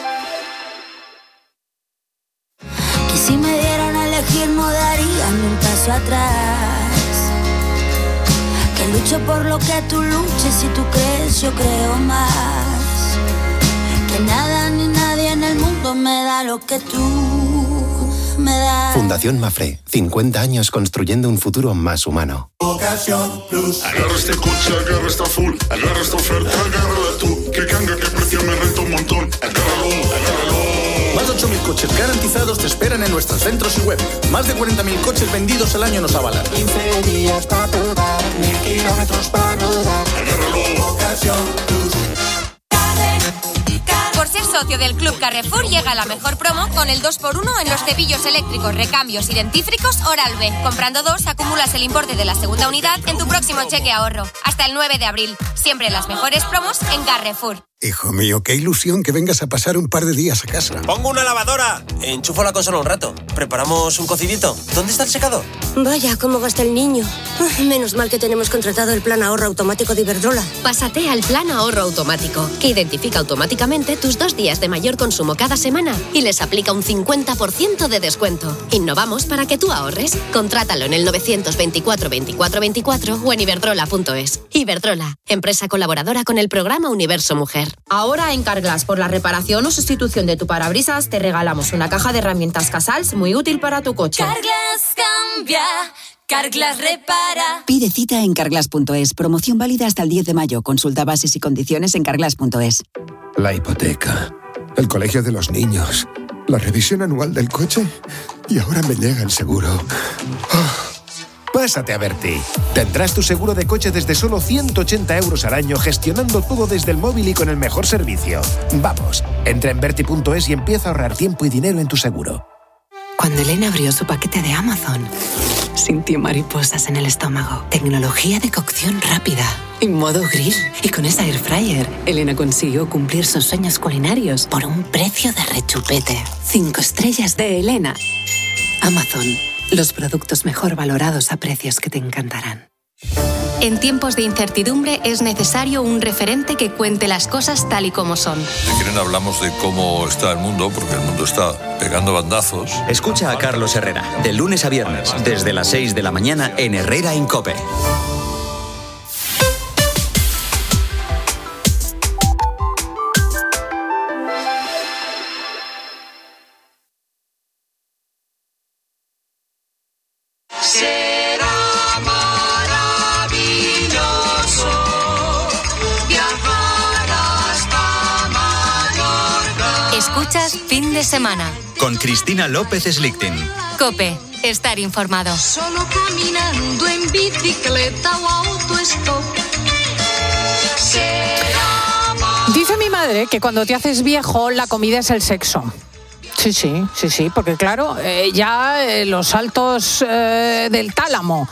Que si me dieran a elegir no daría ni un paso atrás. Que lucho por lo que tú luches y tú crees, yo creo más. Que nada ni nadie en el mundo me da lo que tú me das. Fundación Mafre, cincuenta años construyendo un futuro más humano. Ocasión Plus. Agarra este coche, agarra esta full, agarra esta oferta, agárrala tú. Que canga, que precio me renta un montón. Agárralo, agárralo. Más de ocho mil coches garantizados te esperan en nuestros centros y web. Más de cuarenta mil coches vendidos al año nos avalan. quince días para probar, mil kilómetros para rodar. Agárralo, Ocasión Plus. Por ser socio del Club Carrefour llega la mejor promo con el dos por uno en los cepillos eléctricos, recambios y dentífricos Oral-B. Comprando dos acumulas el importe de la segunda unidad en tu próximo cheque ahorro. Hasta el nueve de abril. Siempre las mejores promos en Carrefour. Hijo mío, qué ilusión que vengas a pasar un par de días a casa. Pongo una lavadora. Enchufo la consola un rato. Preparamos un cocidito. ¿Dónde está el secador? Vaya, cómo gasta el niño. Menos mal que tenemos contratado el plan ahorro automático de Iberdrola. Pásate al plan ahorro automático, que identifica automáticamente tus dos días de mayor consumo cada semana y les aplica un cincuenta por ciento de descuento. Innovamos para que tú ahorres. Contrátalo en el novecientos veinticuatro veinticuatro veinticuatro o en iberdrola punto es. Iberdrola, empresa colaboradora con el programa Universo Mujer. Ahora en Carglass, por la reparación o sustitución de tu parabrisas, te regalamos una caja de herramientas Casals muy útil para tu coche. Carglass cambia, Carglass repara. Pide cita en carglass punto es. Promoción válida hasta el diez de mayo. Consulta bases y condiciones en carglass punto es. La hipoteca, el colegio de los niños, la revisión anual del coche y ahora me llega el seguro. Oh. Pásate a Berti. Tendrás tu seguro de coche desde solo ciento ochenta euros al año, gestionando todo desde el móvil y con el mejor servicio. Vamos, entra en Berti punto es y empieza a ahorrar tiempo y dinero en tu seguro. Cuando Elena abrió su paquete de Amazon, sintió mariposas en el estómago. Tecnología de cocción rápida, en modo grill. Y con esa air fryer, Elena consiguió cumplir sus sueños culinarios por un precio de rechupete. Cinco estrellas de Elena. Amazon. Los productos mejor valorados a precios que te encantarán. En tiempos de incertidumbre es necesario un referente que cuente las cosas tal y como son. Si quieren hablamos de cómo está el mundo, porque el mundo está pegando bandazos. Escucha a Carlos Herrera, de lunes a viernes, desde las seis de la mañana en Herrera en COPE. Fin de semana. Con Cristina López Slichting. COPE. Estar informado. Solo caminando en bicicleta o autostop. Dice mi madre que cuando te haces viejo, la comida es el sexo. Sí, sí, sí, sí, porque claro, eh, ya eh, los saltos eh, del tálamo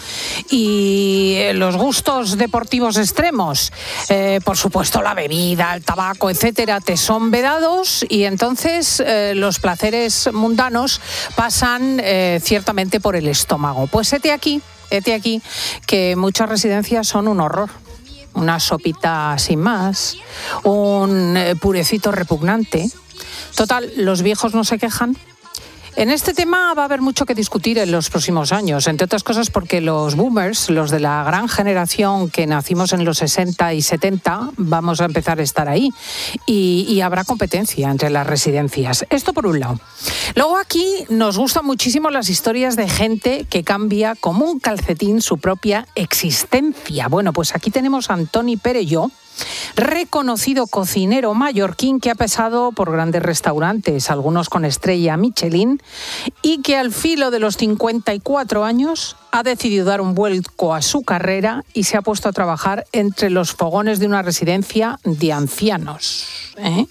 y eh, los gustos deportivos extremos, eh, por supuesto la bebida, el tabaco, etcétera, te son vedados y entonces eh, los placeres mundanos pasan eh, ciertamente por el estómago. Pues hete aquí, hete aquí, que muchas residencias son un horror. Una sopita sin más, un eh, purecito repugnante. Total, los viejos no se quejan. En este tema va a haber mucho que discutir en los próximos años, entre otras cosas porque los boomers, los de la gran generación que nacimos en los sesenta y setenta, vamos a empezar a estar ahí y, y habrá competencia entre las residencias. Esto por un lado. Luego aquí nos gustan muchísimo las historias de gente que cambia como un calcetín su propia existencia. Bueno, pues aquí tenemos a Antoni Perelló, reconocido cocinero mallorquín que ha pasado por grandes restaurantes, algunos con estrella Michelin, y que al filo de los cincuenta y cuatro años ha decidido dar un vuelco a su carrera y se ha puesto a trabajar entre los fogones de una residencia de ancianos. ¿Eh?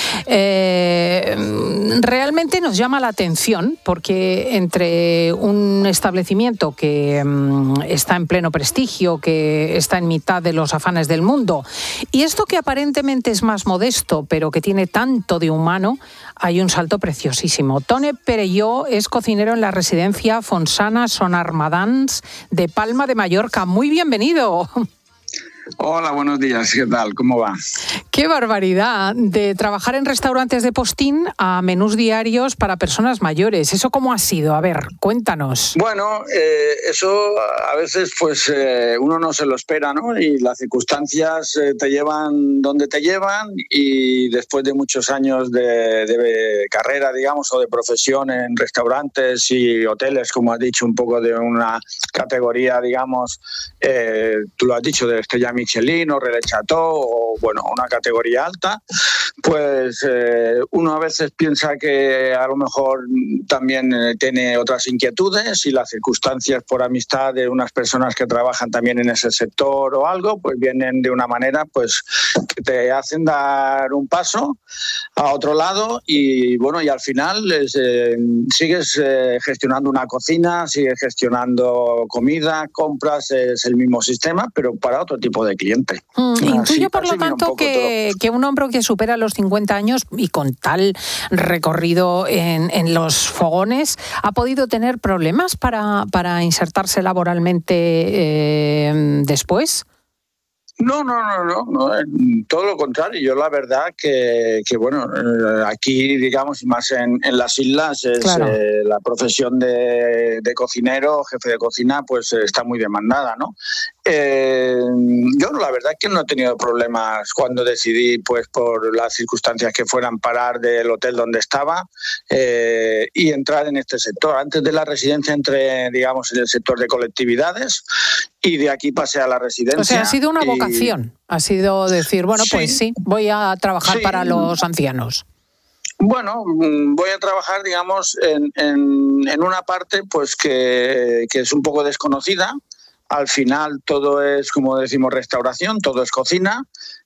Eh, realmente nos llama la atención porque entre un establecimiento que um, está en pleno prestigio, que está en mitad de los afanes del mundo, y esto que aparentemente es más modesto, pero que tiene tanto de humano, hay un salto preciosísimo. Tone Perelló es cocinero en la residencia Fonsana Son Armadans de Palma de Mallorca. Muy bienvenido. Hola, buenos días. ¿Qué tal? ¿Cómo va? ¡Qué barbaridad! De trabajar en restaurantes de postín a menús diarios para personas mayores. ¿Eso cómo ha sido? A ver, cuéntanos. Bueno, eh, eso a veces pues eh, uno no se lo espera, ¿no? Y las circunstancias eh, te llevan donde te llevan y después de muchos años de, de carrera, digamos, o de profesión en restaurantes y hoteles, como has dicho, un poco de una categoría, digamos, eh, tú lo has dicho, de estrella Michelin o Relais Chateau o bueno, una categoría alta, pues eh, uno a veces piensa que a lo mejor también eh, tiene otras inquietudes y las circunstancias por amistad de unas personas que trabajan también en ese sector o algo, pues vienen de una manera pues que te hacen dar un paso a otro lado y bueno, y al final es, eh, sigues eh, gestionando una cocina, sigues gestionando comida, compras, es el mismo sistema, pero para otro tipo de cliente. Mm, intuyo, por lo tanto, que, que un hombre que supera los cincuenta años y con tal recorrido en, en los fogones ha podido tener problemas para, para insertarse laboralmente eh, después. No, no, no, no, no, todo lo contrario. Yo la verdad que, que bueno, aquí, digamos, y más en, en las islas, es, claro. eh, la profesión de, de cocinero, jefe de cocina, pues está muy demandada, ¿no? Eh, yo la verdad que no he tenido problemas cuando decidí, pues por las circunstancias que fueran, parar del hotel donde estaba eh, y entrar en este sector. Antes de la residencia entré, digamos, en el sector de colectividades y de aquí pasé a la residencia. O sea, ha sido una vocación, y... ha sido decir, bueno, sí, pues sí, voy a trabajar sí. para los ancianos. Bueno, voy a trabajar, digamos, en, en, en una parte pues que, que es un poco desconocida. Al final todo es, como decimos, restauración, todo es cocina.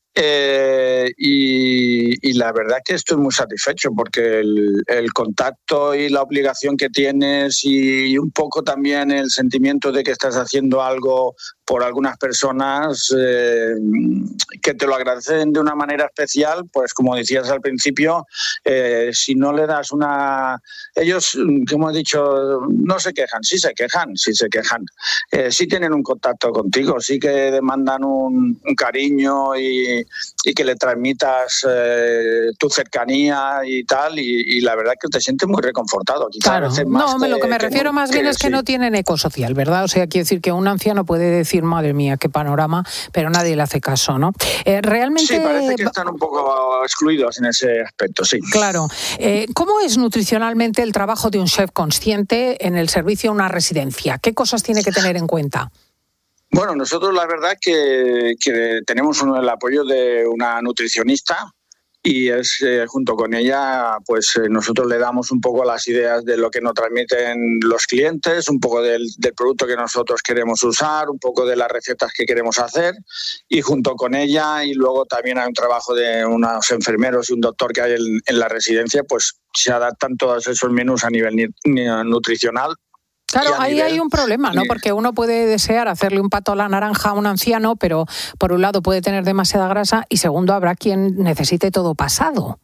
Eh, y, y la verdad que estoy muy satisfecho porque el, el contacto y la obligación que tienes y, y un poco también el sentimiento de que estás haciendo algo por algunas personas eh, que te lo agradecen de una manera especial, pues como decías al principio, eh, si no le das una... Ellos, como he dicho, no se quejan, sí se quejan, sí se quejan, eh, sí tienen un contacto contigo, sí que demandan un, un cariño y, y que le transmitas eh, tu cercanía y tal, y, y la verdad que te sientes muy reconfortado. Claro, no, me, lo que me que, refiero más que, bien es que sí. no tienen eco social, ¿verdad? O sea, quiere decir que un anciano puede decir, madre mía, qué panorama, pero nadie le hace caso, ¿no? Eh, realmente... Sí, parece que están un poco excluidos en ese aspecto, sí. Claro. Eh, ¿Cómo es nutricionalmente el trabajo de un chef consciente en el servicio a una residencia? ¿Qué cosas tiene que tener en cuenta? Bueno, nosotros la verdad que, que tenemos un, el apoyo de una nutricionista y es eh, junto con ella, pues eh, nosotros le damos un poco las ideas de lo que nos transmiten los clientes, un poco del, del producto que nosotros queremos usar, un poco de las recetas que queremos hacer, y junto con ella, y luego también hay un trabajo de unos enfermeros y un doctor que hay en, en la residencia, pues se adaptan todos esos menús a nivel ni, ni, nutricional. Claro, ahí nivel... hay un problema, ¿no? Porque uno puede desear hacerle un pato a la naranja a un anciano, pero por un lado puede tener demasiada grasa y segundo habrá quien necesite todo pasado.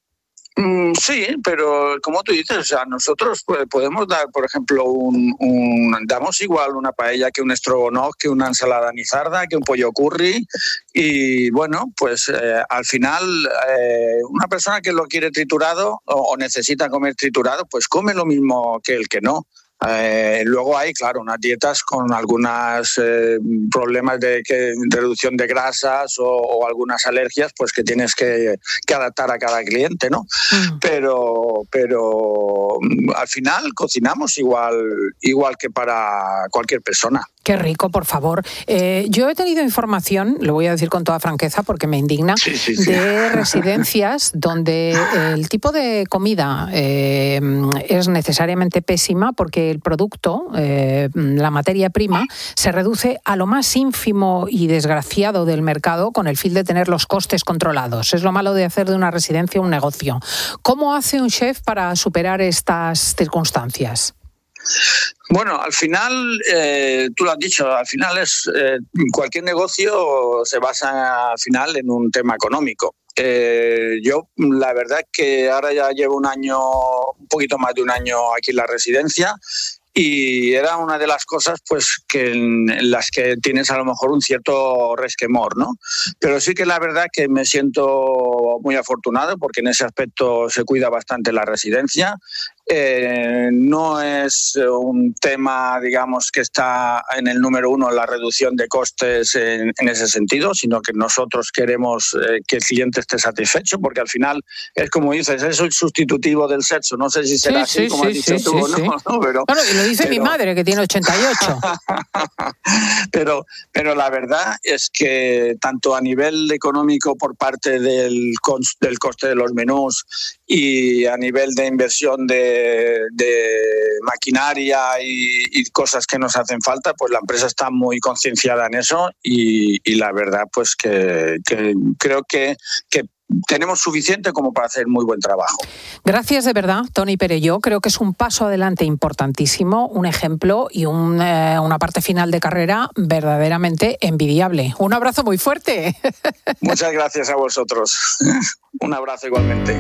Mm, sí, pero como tú dices, o sea, nosotros pues, podemos dar, por ejemplo, un, un damos igual una paella que un estrogonoff, que una ensalada nizarda, que un pollo curry y bueno, pues eh, al final eh, una persona que lo quiere triturado o, o necesita comer triturado, pues come lo mismo que el que no. Eh, luego hay, claro, unas dietas con algunos eh, problemas de, que, de reducción de grasas o, o algunas alergias, pues que tienes que, que adaptar a cada cliente, ¿no? Mm. Pero, pero al final cocinamos igual, igual que para cualquier persona. Qué rico, por favor. Eh, yo he tenido información, lo voy a decir con toda franqueza porque me indigna, sí, sí, sí. de residencias donde el tipo de comida eh, es necesariamente pésima porque el producto, eh, la materia prima, se reduce a lo más ínfimo y desgraciado del mercado con el fin de tener los costes controlados. Es lo malo de hacer de una residencia un negocio. ¿Cómo hace un chef para superar estas circunstancias? Bueno, al final, eh, tú lo has dicho, al final es eh, cualquier negocio se basa al final en un tema económico. Eh, yo, la verdad es que ahora ya llevo un año, un poquito más de un año aquí en la residencia y era una de las cosas pues que en, en las que tienes a lo mejor un cierto resquemor, ¿no? Pero sí que la verdad que me siento muy afortunado porque en ese aspecto se cuida bastante la residencia. Eh, no es un tema, digamos, que está en el número uno la reducción de costes en, en ese sentido, sino que nosotros queremos eh, que el cliente esté satisfecho, porque al final es como dices, es el sustitutivo del sexo. No sé si será sí, así, sí, como sí, has dicho sí, tú, sí, ¿no? Sí. ¿no? Pero, claro, y lo dice pero... mi madre, que tiene ochenta y ocho. pero, pero la verdad es que tanto a nivel económico por parte del, del coste de los menús y a nivel de inversión de de maquinaria y, y cosas que nos hacen falta, pues la empresa está muy concienciada en eso y, y la verdad pues que, que creo que, que tenemos suficiente como para hacer muy buen trabajo. Gracias de verdad, Toni Perelló. Creo que es un paso adelante importantísimo, un ejemplo y un, eh, una parte final de carrera verdaderamente envidiable. Un abrazo muy fuerte. Muchas gracias a vosotros. Un abrazo igualmente.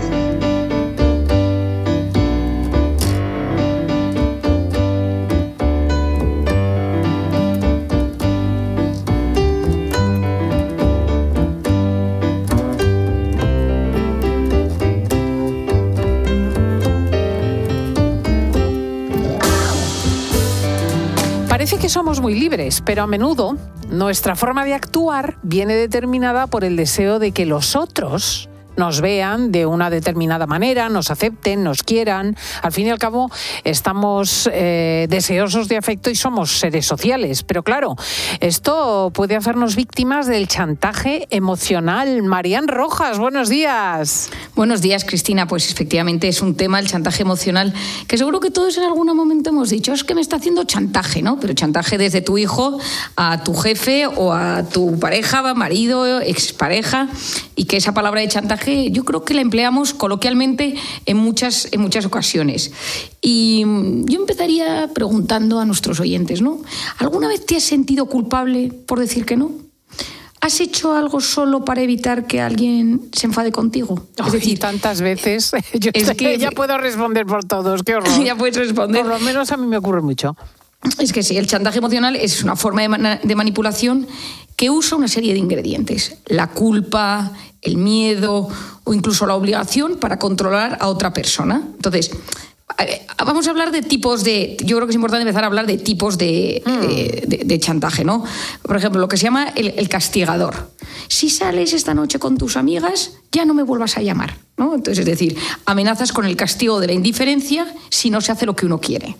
Parece que somos muy libres, pero a menudo nuestra forma de actuar viene determinada por el deseo de que los otros nos vean de una determinada manera, nos acepten, nos quieran. Al fin y al cabo, estamos eh, deseosos de afecto y somos seres sociales. Pero claro, esto puede hacernos víctimas del chantaje emocional. Marian Rojas, buenos días. Buenos días, Cristina. Pues efectivamente es un tema, el chantaje emocional, que seguro que todos en algún momento hemos dicho, es que me está haciendo chantaje, ¿no? Pero chantaje desde tu hijo a tu jefe o a tu pareja, marido, expareja, y que esa palabra de chantaje yo creo que la empleamos coloquialmente en muchas, en muchas ocasiones. Y yo empezaría preguntando a nuestros oyentes, ¿no? ¿Alguna vez te has sentido culpable por decir que no? ¿Has hecho algo solo para evitar que alguien se enfade contigo? Es decir, tantas veces. Yo es que ya puedo responder por todos. Qué horror. Ya puedes responder. Por lo menos a mí me ocurre mucho. Es que sí, el chantaje emocional es una forma de, man- de manipulación que usa una serie de ingredientes. La culpa, el miedo o incluso la obligación para controlar a otra persona. Entonces, vamos a hablar de tipos de... Yo creo que es importante empezar a hablar de tipos de, mm. de, de, de chantaje, ¿no? Por ejemplo, lo que se llama el, el castigador. Si sales esta noche con tus amigas, ya no me vuelvas a llamar, ¿no? Entonces, es decir, amenazas con el castigo de la indiferencia si no se hace lo que uno quiere.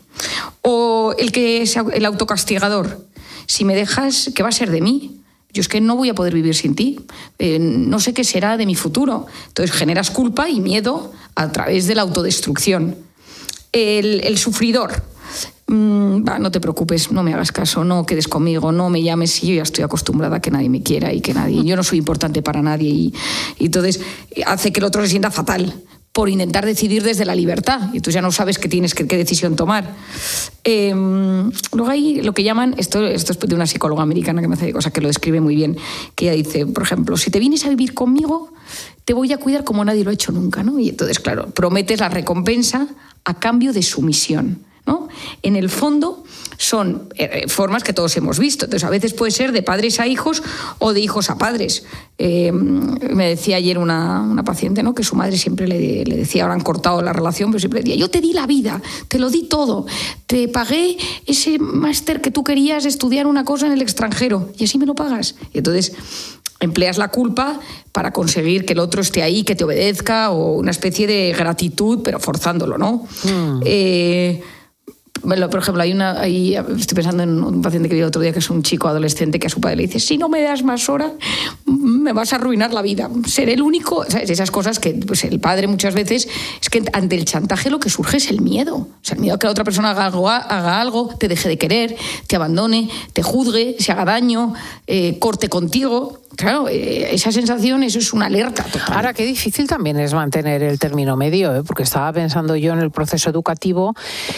O el que es el autocastigador. Si me dejas, ¿qué va a ser de mí? Yo es que no voy a poder vivir sin ti. Eh, no sé qué será de mi futuro. Entonces generas culpa y miedo a través de la autodestrucción. El, el sufridor. Mm, va, no te preocupes, no me hagas caso, no quedes conmigo, no me llames, si yo ya estoy acostumbrada a que nadie me quiera y que nadie, yo no soy importante para nadie. Y, y entonces hace que el otro se sienta fatal por intentar decidir desde la libertad. Y tú ya no sabes qué tienes, qué, qué decisión tomar. Eh, luego hay lo que llaman, esto, esto es de una psicóloga americana que me hace cosas que lo describe muy bien, que ella dice, por ejemplo, si te vienes a vivir conmigo, te voy a cuidar como nadie lo ha hecho nunca, ¿no? Y entonces, claro, prometes la recompensa a cambio de sumisión, ¿no? En el fondo son eh, formas que todos hemos visto. Entonces, a veces puede ser de padres a hijos o de hijos a padres. Eh, me decía ayer una, una paciente, ¿no?, que su madre siempre le, le decía, ahora han cortado la relación, pero siempre decía, yo te di la vida, te lo di todo, te pagué ese máster que tú querías estudiar una cosa en el extranjero y así me lo pagas. Y entonces empleas la culpa para conseguir que el otro esté ahí, que te obedezca, o una especie de gratitud, pero forzándolo, ¿no? Mm. Eh, Por ejemplo, hay una, hay, estoy pensando en un paciente que vi el otro día, que es un chico adolescente que a su padre le dice, si no me das más horas, me vas a arruinar la vida, seré el único. ¿Sabes? Esas cosas que pues, el padre muchas veces, es que ante el chantaje lo que surge es el miedo. O sea, el miedo a que la otra persona haga algo, haga algo, te deje de querer, te abandone, te juzgue, se haga daño, eh, corte contigo. Claro, eh, esa sensación, eso es una alerta total. Ahora, qué difícil también es mantener el término medio, ¿eh? Porque estaba pensando yo en el proceso educativo.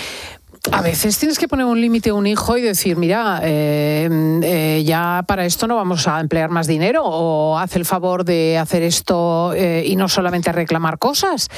A veces tienes que poner un límite a un hijo y decir, mira, eh, eh, ya para esto no vamos a emplear más dinero, o haz el favor de hacer esto eh, y no solamente reclamar cosas.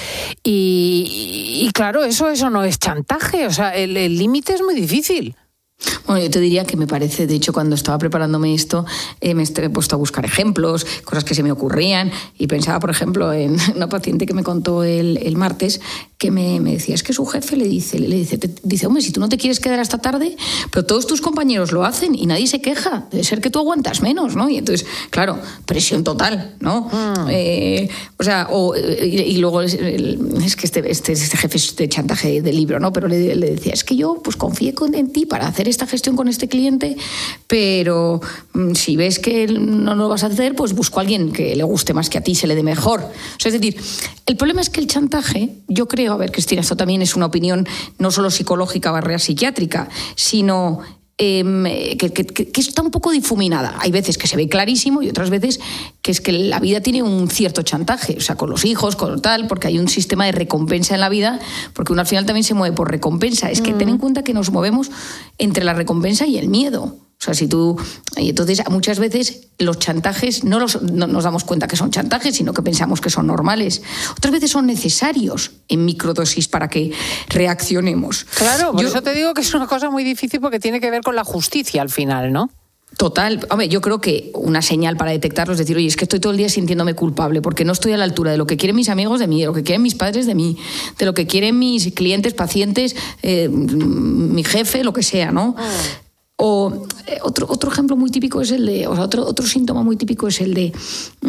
Y, y claro, eso, eso no es chantaje, o sea, el el límite es muy difícil. Bueno, yo te diría que me parece, de hecho, cuando estaba preparándome esto, eh, me he puesto a buscar ejemplos, cosas que se me ocurrían, y pensaba, por ejemplo, en una paciente que me contó el, el martes, que me, me decía, es que su jefe le dice, le dice, te, dice, hombre, si tú no te quieres quedar hasta tarde, pero todos tus compañeros lo hacen y nadie se queja, debe ser que tú aguantas menos, ¿no? Y entonces, claro, presión total, ¿no? Mm. Eh, o sea, o, y, y luego es, es que este, este, este jefe es de chantaje del libro, ¿no? Pero le, le decía, es que yo pues confié en ti para hacer esta gestión con este cliente, pero si ves que no lo vas a hacer, pues busco a alguien que le guste más que a ti, se le dé mejor. O sea, es decir, el problema es que el chantaje, yo creo, a ver, Cristina, esto también es una opinión no solo psicológica barra psiquiátrica, sino eh, que, que, que está un poco difuminada. Hay veces que se ve clarísimo y otras veces que es que la vida tiene un cierto chantaje, o sea, con los hijos, con tal, porque hay un sistema de recompensa en la vida, porque uno al final también se mueve por recompensa. Es que mm. ten en cuenta que nos movemos entre la recompensa y el miedo. O sea, si tú... Y entonces, muchas veces los chantajes no, los, no nos damos cuenta que son chantajes, sino que pensamos que son normales. Otras veces son necesarios en microdosis para que reaccionemos. Claro, por yo, eso te digo que es una cosa muy difícil, porque tiene que ver con la justicia al final, ¿no? Total. Hombre, yo creo que una señal para detectarlo es decir, oye, es que estoy todo el día sintiéndome culpable porque no estoy a la altura de lo que quieren mis amigos de mí, de lo que quieren mis padres de mí, de lo que quieren mis clientes, pacientes, eh, mi jefe, lo que sea, ¿no? Oh. O eh, otro, otro ejemplo muy típico es el de, o sea, otro, otro síntoma muy típico es el de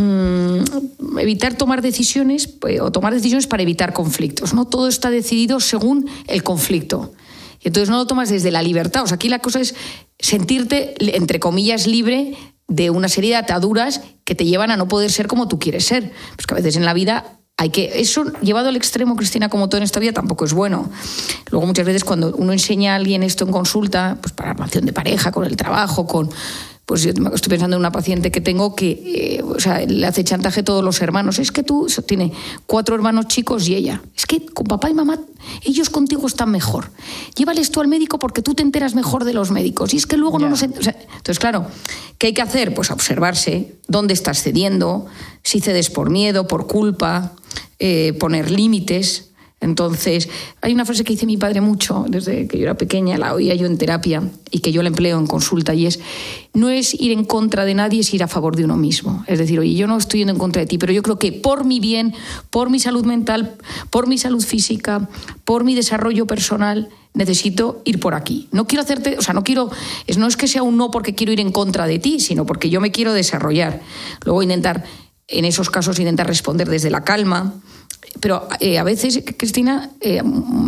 mmm, evitar tomar decisiones pues, o tomar decisiones para evitar conflictos, ¿no? Todo está decidido según el conflicto. Y entonces no lo tomas desde la libertad. O sea, aquí la cosa es sentirte, entre comillas, libre de una serie de ataduras que te llevan a no poder ser como tú quieres ser. Pues que a veces en la vida hay que... Eso, llevado al extremo, Cristina, como todo en esta vida, tampoco es bueno. Luego, muchas veces, cuando uno enseña a alguien esto en consulta, pues para relación de pareja, con el trabajo, con... Pues yo estoy pensando en una paciente que tengo que eh, o sea, le hace chantaje a todos los hermanos. Es que tú tiene cuatro hermanos chicos y ella. Es que con papá y mamá, ellos contigo están mejor. Llévales tú al médico porque tú te enteras mejor de los médicos. Y es que luego yeah. no nos... O sea, entonces, claro, ¿qué hay que hacer? Pues observarse dónde estás cediendo, si cedes por miedo, por culpa, eh, poner límites. Entonces, hay una frase que dice mi padre mucho, desde que yo era pequeña, la oía yo en terapia y que yo la empleo en consulta, y es, no es ir en contra de nadie, es ir a favor de uno mismo. Es decir, oye, yo no estoy yendo en contra de ti, pero yo creo que por mi bien, por mi salud mental, por mi salud física, por mi desarrollo personal, necesito ir por aquí. No quiero hacerte, o sea, no quiero, es, no es que sea un no porque quiero ir en contra de ti, sino porque yo me quiero desarrollar. Luego intentar, en esos casos, intentar responder desde la calma. Pero eh, a veces, Cristina, eh,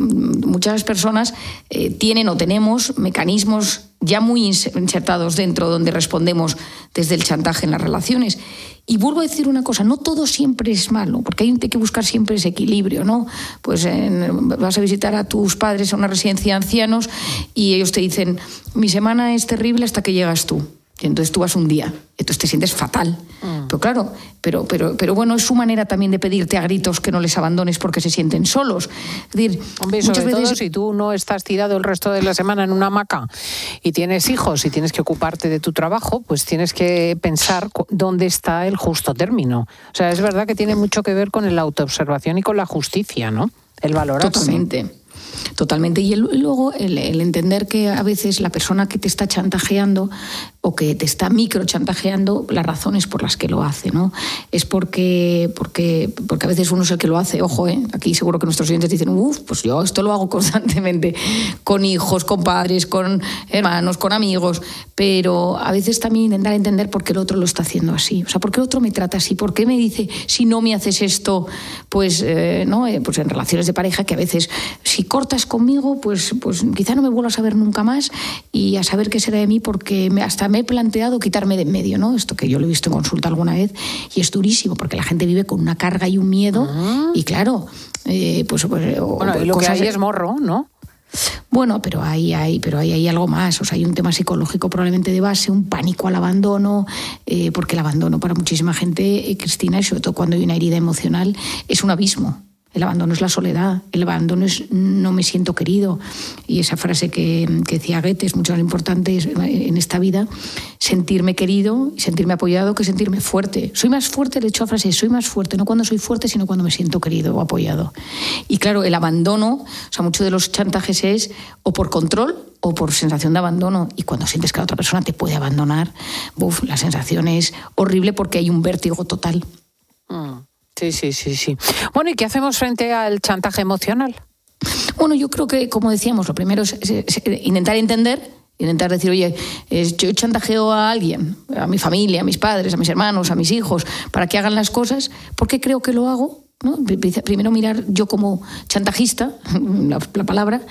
muchas personas eh, tienen o tenemos mecanismos ya muy insertados dentro donde respondemos desde el chantaje en las relaciones. Y vuelvo a decir una cosa, no todo siempre es malo, porque hay que buscar siempre ese equilibrio, ¿no? Pues eh, vas a visitar a tus padres a una residencia de ancianos y ellos te dicen, mi semana es terrible hasta que llegas tú. Y entonces tú vas un día, entonces te sientes fatal. Mm. Pero claro, pero, pero, pero bueno, es su manera también de pedirte a gritos que no les abandones porque se sienten solos. Es decir, hombre, muchas sobre veces... todo si tú no estás tirado el resto de la semana en una hamaca y tienes hijos y tienes que ocuparte de tu trabajo, pues tienes que pensar dónde está el justo término. O sea, es verdad que tiene mucho que ver con la autoobservación y con la justicia, ¿no? El valorarse. Totalmente. Totalmente. Y el, luego el, el entender que a veces la persona que te está chantajeando o que te está microchantajeando, las razones por las que lo hace, ¿no? Es porque, porque, porque a veces uno es el que lo hace. Ojo, ¿eh? Aquí seguro que nuestros oyentes dicen, uff, pues yo esto lo hago constantemente con hijos, con padres, con hermanos, con amigos, pero a veces también intentar entender por qué el otro lo está haciendo así. O sea, por qué el otro me trata así, por qué me dice, si no me haces esto, pues, eh, ¿no? Eh, pues en relaciones de pareja, que a veces, si cortas conmigo, pues, pues quizá no me vuelvas a ver nunca más y a saber qué será de mí, porque me, hasta me he planteado quitarme de en medio, ¿no? Esto que yo lo he visto en consulta alguna vez y es durísimo porque la gente vive con una carga y un miedo uh-huh. y claro, eh, pues... pues bueno, y lo que hay es morro, ¿no? Bueno, pero hay, hay, pero hay, hay algo más. O sea, hay un tema psicológico probablemente de base, un pánico al abandono, eh, porque el abandono para muchísima gente, eh, Cristina, y sobre todo cuando hay una herida emocional, es un abismo. El abandono es la soledad, el abandono es no me siento querido. Y esa frase que, que decía Goethe es mucho más importante en esta vida, sentirme querido y sentirme apoyado que sentirme fuerte. Soy más fuerte, de hecho la frase es soy más fuerte, no cuando soy fuerte, sino cuando me siento querido o apoyado. Y claro, el abandono, o sea, mucho de los chantajes es o por control o por sensación de abandono. Y cuando sientes que la otra persona te puede abandonar, uf, la sensación es horrible porque hay un vértigo total. Mm. Sí, sí, sí, sí. Bueno, ¿y qué hacemos frente al chantaje emocional? Bueno, yo creo que, como decíamos, lo primero es, es, es intentar entender, intentar decir, oye, es, yo chantajeo a alguien, a mi familia, a mis padres, a mis hermanos, a mis hijos, para que hagan las cosas, ¿por qué creo que lo hago? ¿No? Primero mirar yo como chantajista, la, la palabra,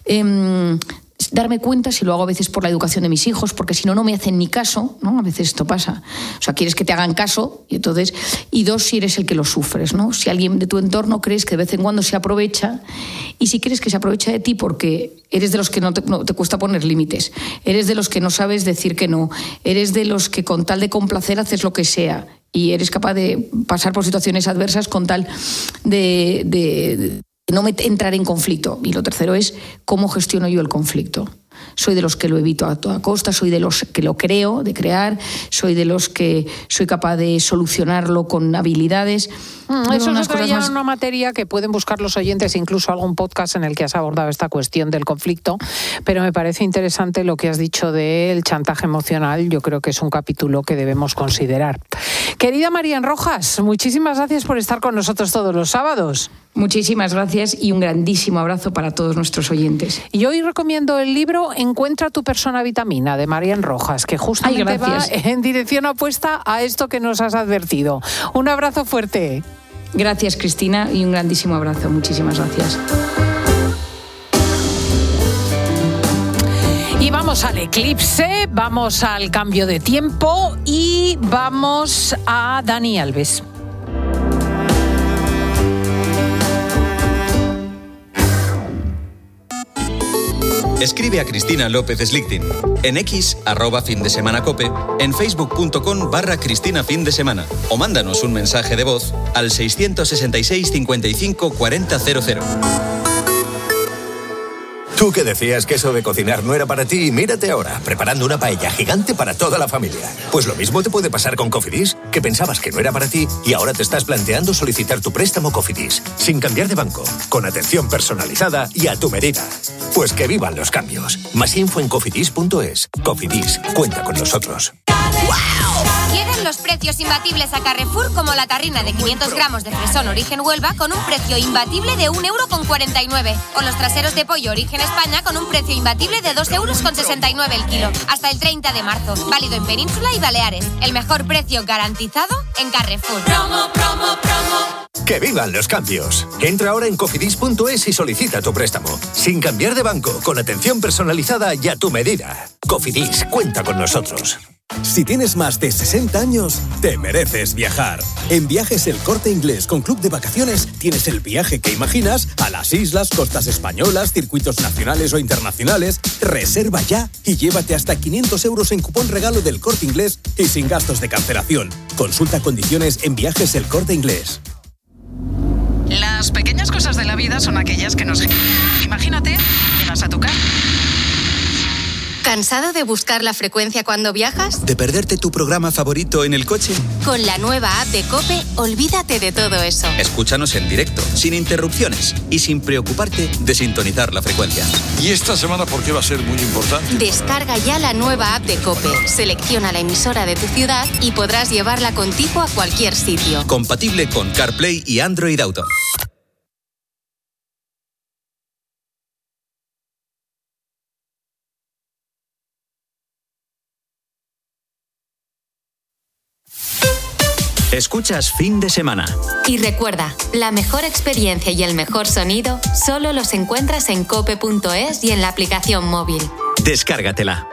eh, darme cuenta si lo hago a veces por la educación de mis hijos, porque si no, no me hacen ni caso, ¿no? A veces esto pasa. O sea, quieres que te hagan caso, y entonces, y dos, si eres el que lo sufres, ¿no? Si alguien de tu entorno crees que de vez en cuando se aprovecha, y si crees que se aprovecha de ti porque eres de los que no te, no te cuesta poner límites, eres de los que no sabes decir que no, eres de los que con tal de complacer haces lo que sea, y eres capaz de pasar por situaciones adversas con tal de... de, de no me entrar en conflicto. Y lo tercero es cómo gestiono yo el conflicto. Soy de los que lo evito a toda costa, soy de los que lo creo, de crear, soy de los que soy capaz de solucionarlo con habilidades. Mm, eso es otra ya más... una materia que pueden buscar los oyentes, incluso algún podcast en el que has abordado esta cuestión del conflicto, pero me parece interesante lo que has dicho del chantaje emocional. Yo creo que es un capítulo que debemos considerar. Querida María Rojas, muchísimas gracias por estar con nosotros todos los sábados. Muchísimas gracias y un grandísimo abrazo para todos nuestros oyentes. Y hoy recomiendo el libro Encuentra tu persona vitamina, de Marian Rojas, que justamente Ay, va en dirección opuesta a esto que nos has advertido. Un abrazo fuerte. Gracias, Cristina, y un grandísimo abrazo. Muchísimas gracias. Y vamos al eclipse, vamos al cambio de tiempo y vamos a Dani Alves. Escribe a Cristina López Slichting. En X, arroba fin de semana cope, en facebook.com barra Cristina fin de semana. O mándanos un mensaje de voz al seiscientos sesenta y seis cincuenta y cinco cuarenta cero cero. Tú que decías que eso de cocinar no era para ti, mírate ahora, preparando una paella gigante para toda la familia. Pues lo mismo te puede pasar con Cofidis, que pensabas que no era para ti y ahora te estás planteando solicitar tu préstamo Cofidis, sin cambiar de banco, con atención personalizada y a tu medida. Pues que vivan los cambios. Más info en cofidis punto es. Cofidis, cuenta con nosotros. Llegan los precios imbatibles a Carrefour, como la tarrina de quinientos gramos de fresón origen Huelva con un precio imbatible de un euro con cuarenta y nueve. O los traseros de pollo origen España con un precio imbatible de dos euros con sesenta y nueve el kilo. Hasta el treinta de marzo. Válido en Península y Baleares. El mejor precio garantizado en Carrefour. Promo, promo, promo. ¡Que vivan los cambios! Entra ahora en cofidis punto es y solicita tu préstamo. Sin cambiar de banco, con atención personalizada y a tu medida. Cofidis, cuenta con nosotros. Si tienes más de sesenta años, te mereces viajar. En Viajes El Corte Inglés con Club de Vacaciones tienes el viaje que imaginas a las islas, costas españolas, circuitos nacionales o internacionales. Reserva ya y llévate hasta quinientos euros en cupón regalo del Corte Inglés y sin gastos de cancelación. Consulta condiciones en Viajes El Corte Inglés. Las pequeñas cosas de la vida son aquellas que nos... Imagínate, llegas a tu casa. ¿Cansado de buscar la frecuencia cuando viajas? ¿De perderte tu programa favorito en el coche? Con la nueva app de COPE, olvídate de todo eso. Escúchanos en directo, sin interrupciones y sin preocuparte de sintonizar la frecuencia. ¿Y esta semana por qué va a ser muy importante? Descarga ya la nueva app de COPE, selecciona la emisora de tu ciudad y podrás llevarla contigo a cualquier sitio. Compatible con CarPlay y Android Auto. Escuchas Fin de Semana. Y recuerda, la mejor experiencia y el mejor sonido solo los encuentras en cope punto es y en la aplicación móvil. Descárgatela.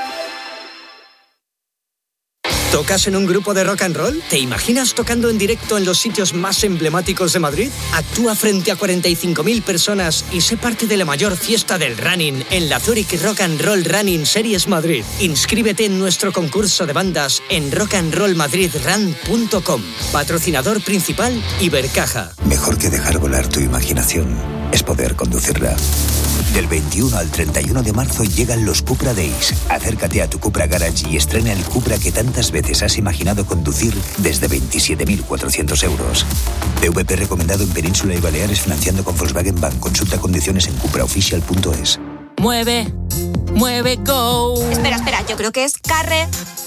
¿Tocas en un grupo de rock and roll? ¿Te imaginas tocando en directo en los sitios más emblemáticos de Madrid? Actúa frente a cuarenta y cinco mil personas y sé parte de la mayor fiesta del running en la Zurich Rock and Roll Running Series Madrid. Inscríbete en nuestro concurso de bandas en rock and roll madrid run punto com. Patrocinador principal, Ibercaja. Mejor que dejar volar tu imaginación es poder conducirla. Del veintiuno al treinta y uno de marzo llegan los Cupra Days. Acércate a tu Cupra Garage y estrena el Cupra que tantas veces has imaginado conducir desde veintisiete mil cuatrocientos euros. P V P recomendado en Península y Baleares financiando con Volkswagen Bank. Consulta condiciones en cupra oficial punto es. Mueve, mueve, go. Espera, espera, yo creo que es Carre...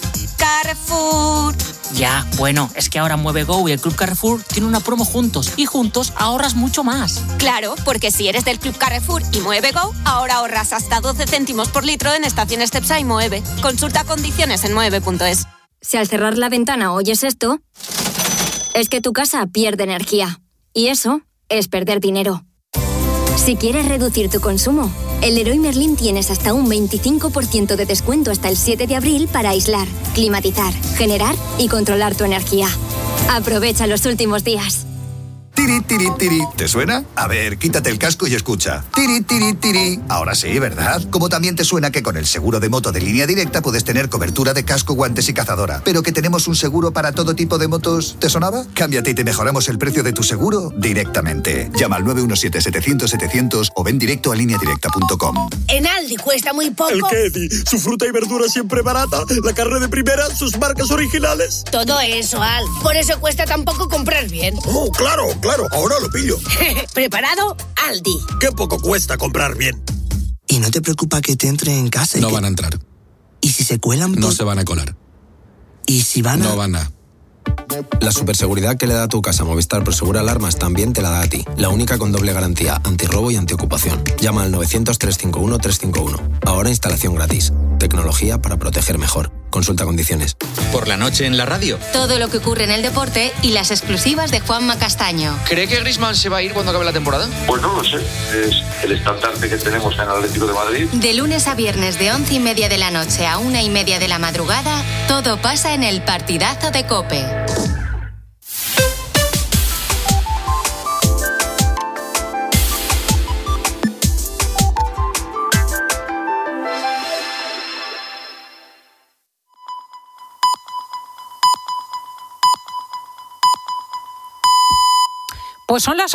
Carrefour. Ya, bueno, es que ahora Mueve Go y el Club Carrefour tienen una promo juntos y juntos ahorras mucho más. Claro, porque si eres del Club Carrefour y Mueve Go, ahora ahorras hasta doce céntimos por litro en estaciones Cepsa y Moeve. Consulta condiciones en mueve punto es. Si al cerrar la ventana oyes esto, es que tu casa pierde energía. Y eso es perder dinero. Si quieres reducir tu consumo, en Leroy Merlin tienes hasta un veinticinco por ciento de descuento hasta el siete de abril para aislar, climatizar, generar y controlar tu energía. Aprovecha los últimos días. Tiri, tiri, tiri. ¿Te suena? A ver, quítate el casco y escucha. Tiri, tiri, tiri. Ahora sí, ¿verdad? Como también te suena que con el seguro de moto de Línea Directa puedes tener cobertura de casco, guantes y cazadora. Pero que tenemos un seguro para todo tipo de motos. ¿Te sonaba? Cámbiate y te mejoramos el precio de tu seguro directamente. Llama al nueve uno siete, setecientos, setecientos o ven directo a línea directa punto com. En Aldi cuesta muy poco. ¿El qué, Eddie? Su fruta y verdura siempre barata, la carne de primera, sus marcas originales. Todo eso, Al. Por eso cuesta tan poco comprar bien. Oh, claro, claro. Ahora lo pillo. ¿Preparado? Aldi. Qué poco cuesta comprar bien. ¿Y no te preocupa que te entre en casa? No que... van a entrar. ¿Y si se cuelan? Por... No se van a colar. ¿Y si van a...? No van a... La superseguridad que le da a tu casa Movistar Prosegur Alarmas también te la da a ti. La única con doble garantía, antirrobo y antiocupación. Llama al novecientos, trescientos cincuenta y uno, trescientos cincuenta y uno. Ahora instalación gratis. Tecnología para proteger mejor. Consulta condiciones. Por la noche en la radio. Todo lo que ocurre en el deporte y las exclusivas de Juanma Castaño. ¿Cree que Griezmann se va a ir cuando acabe la temporada? Pues no lo sé. Es el estandarte que tenemos en el Atlético de Madrid. De lunes a viernes de once y media de la noche a una y media de la madrugada, todo pasa en el partidazo de COPE. Pues son las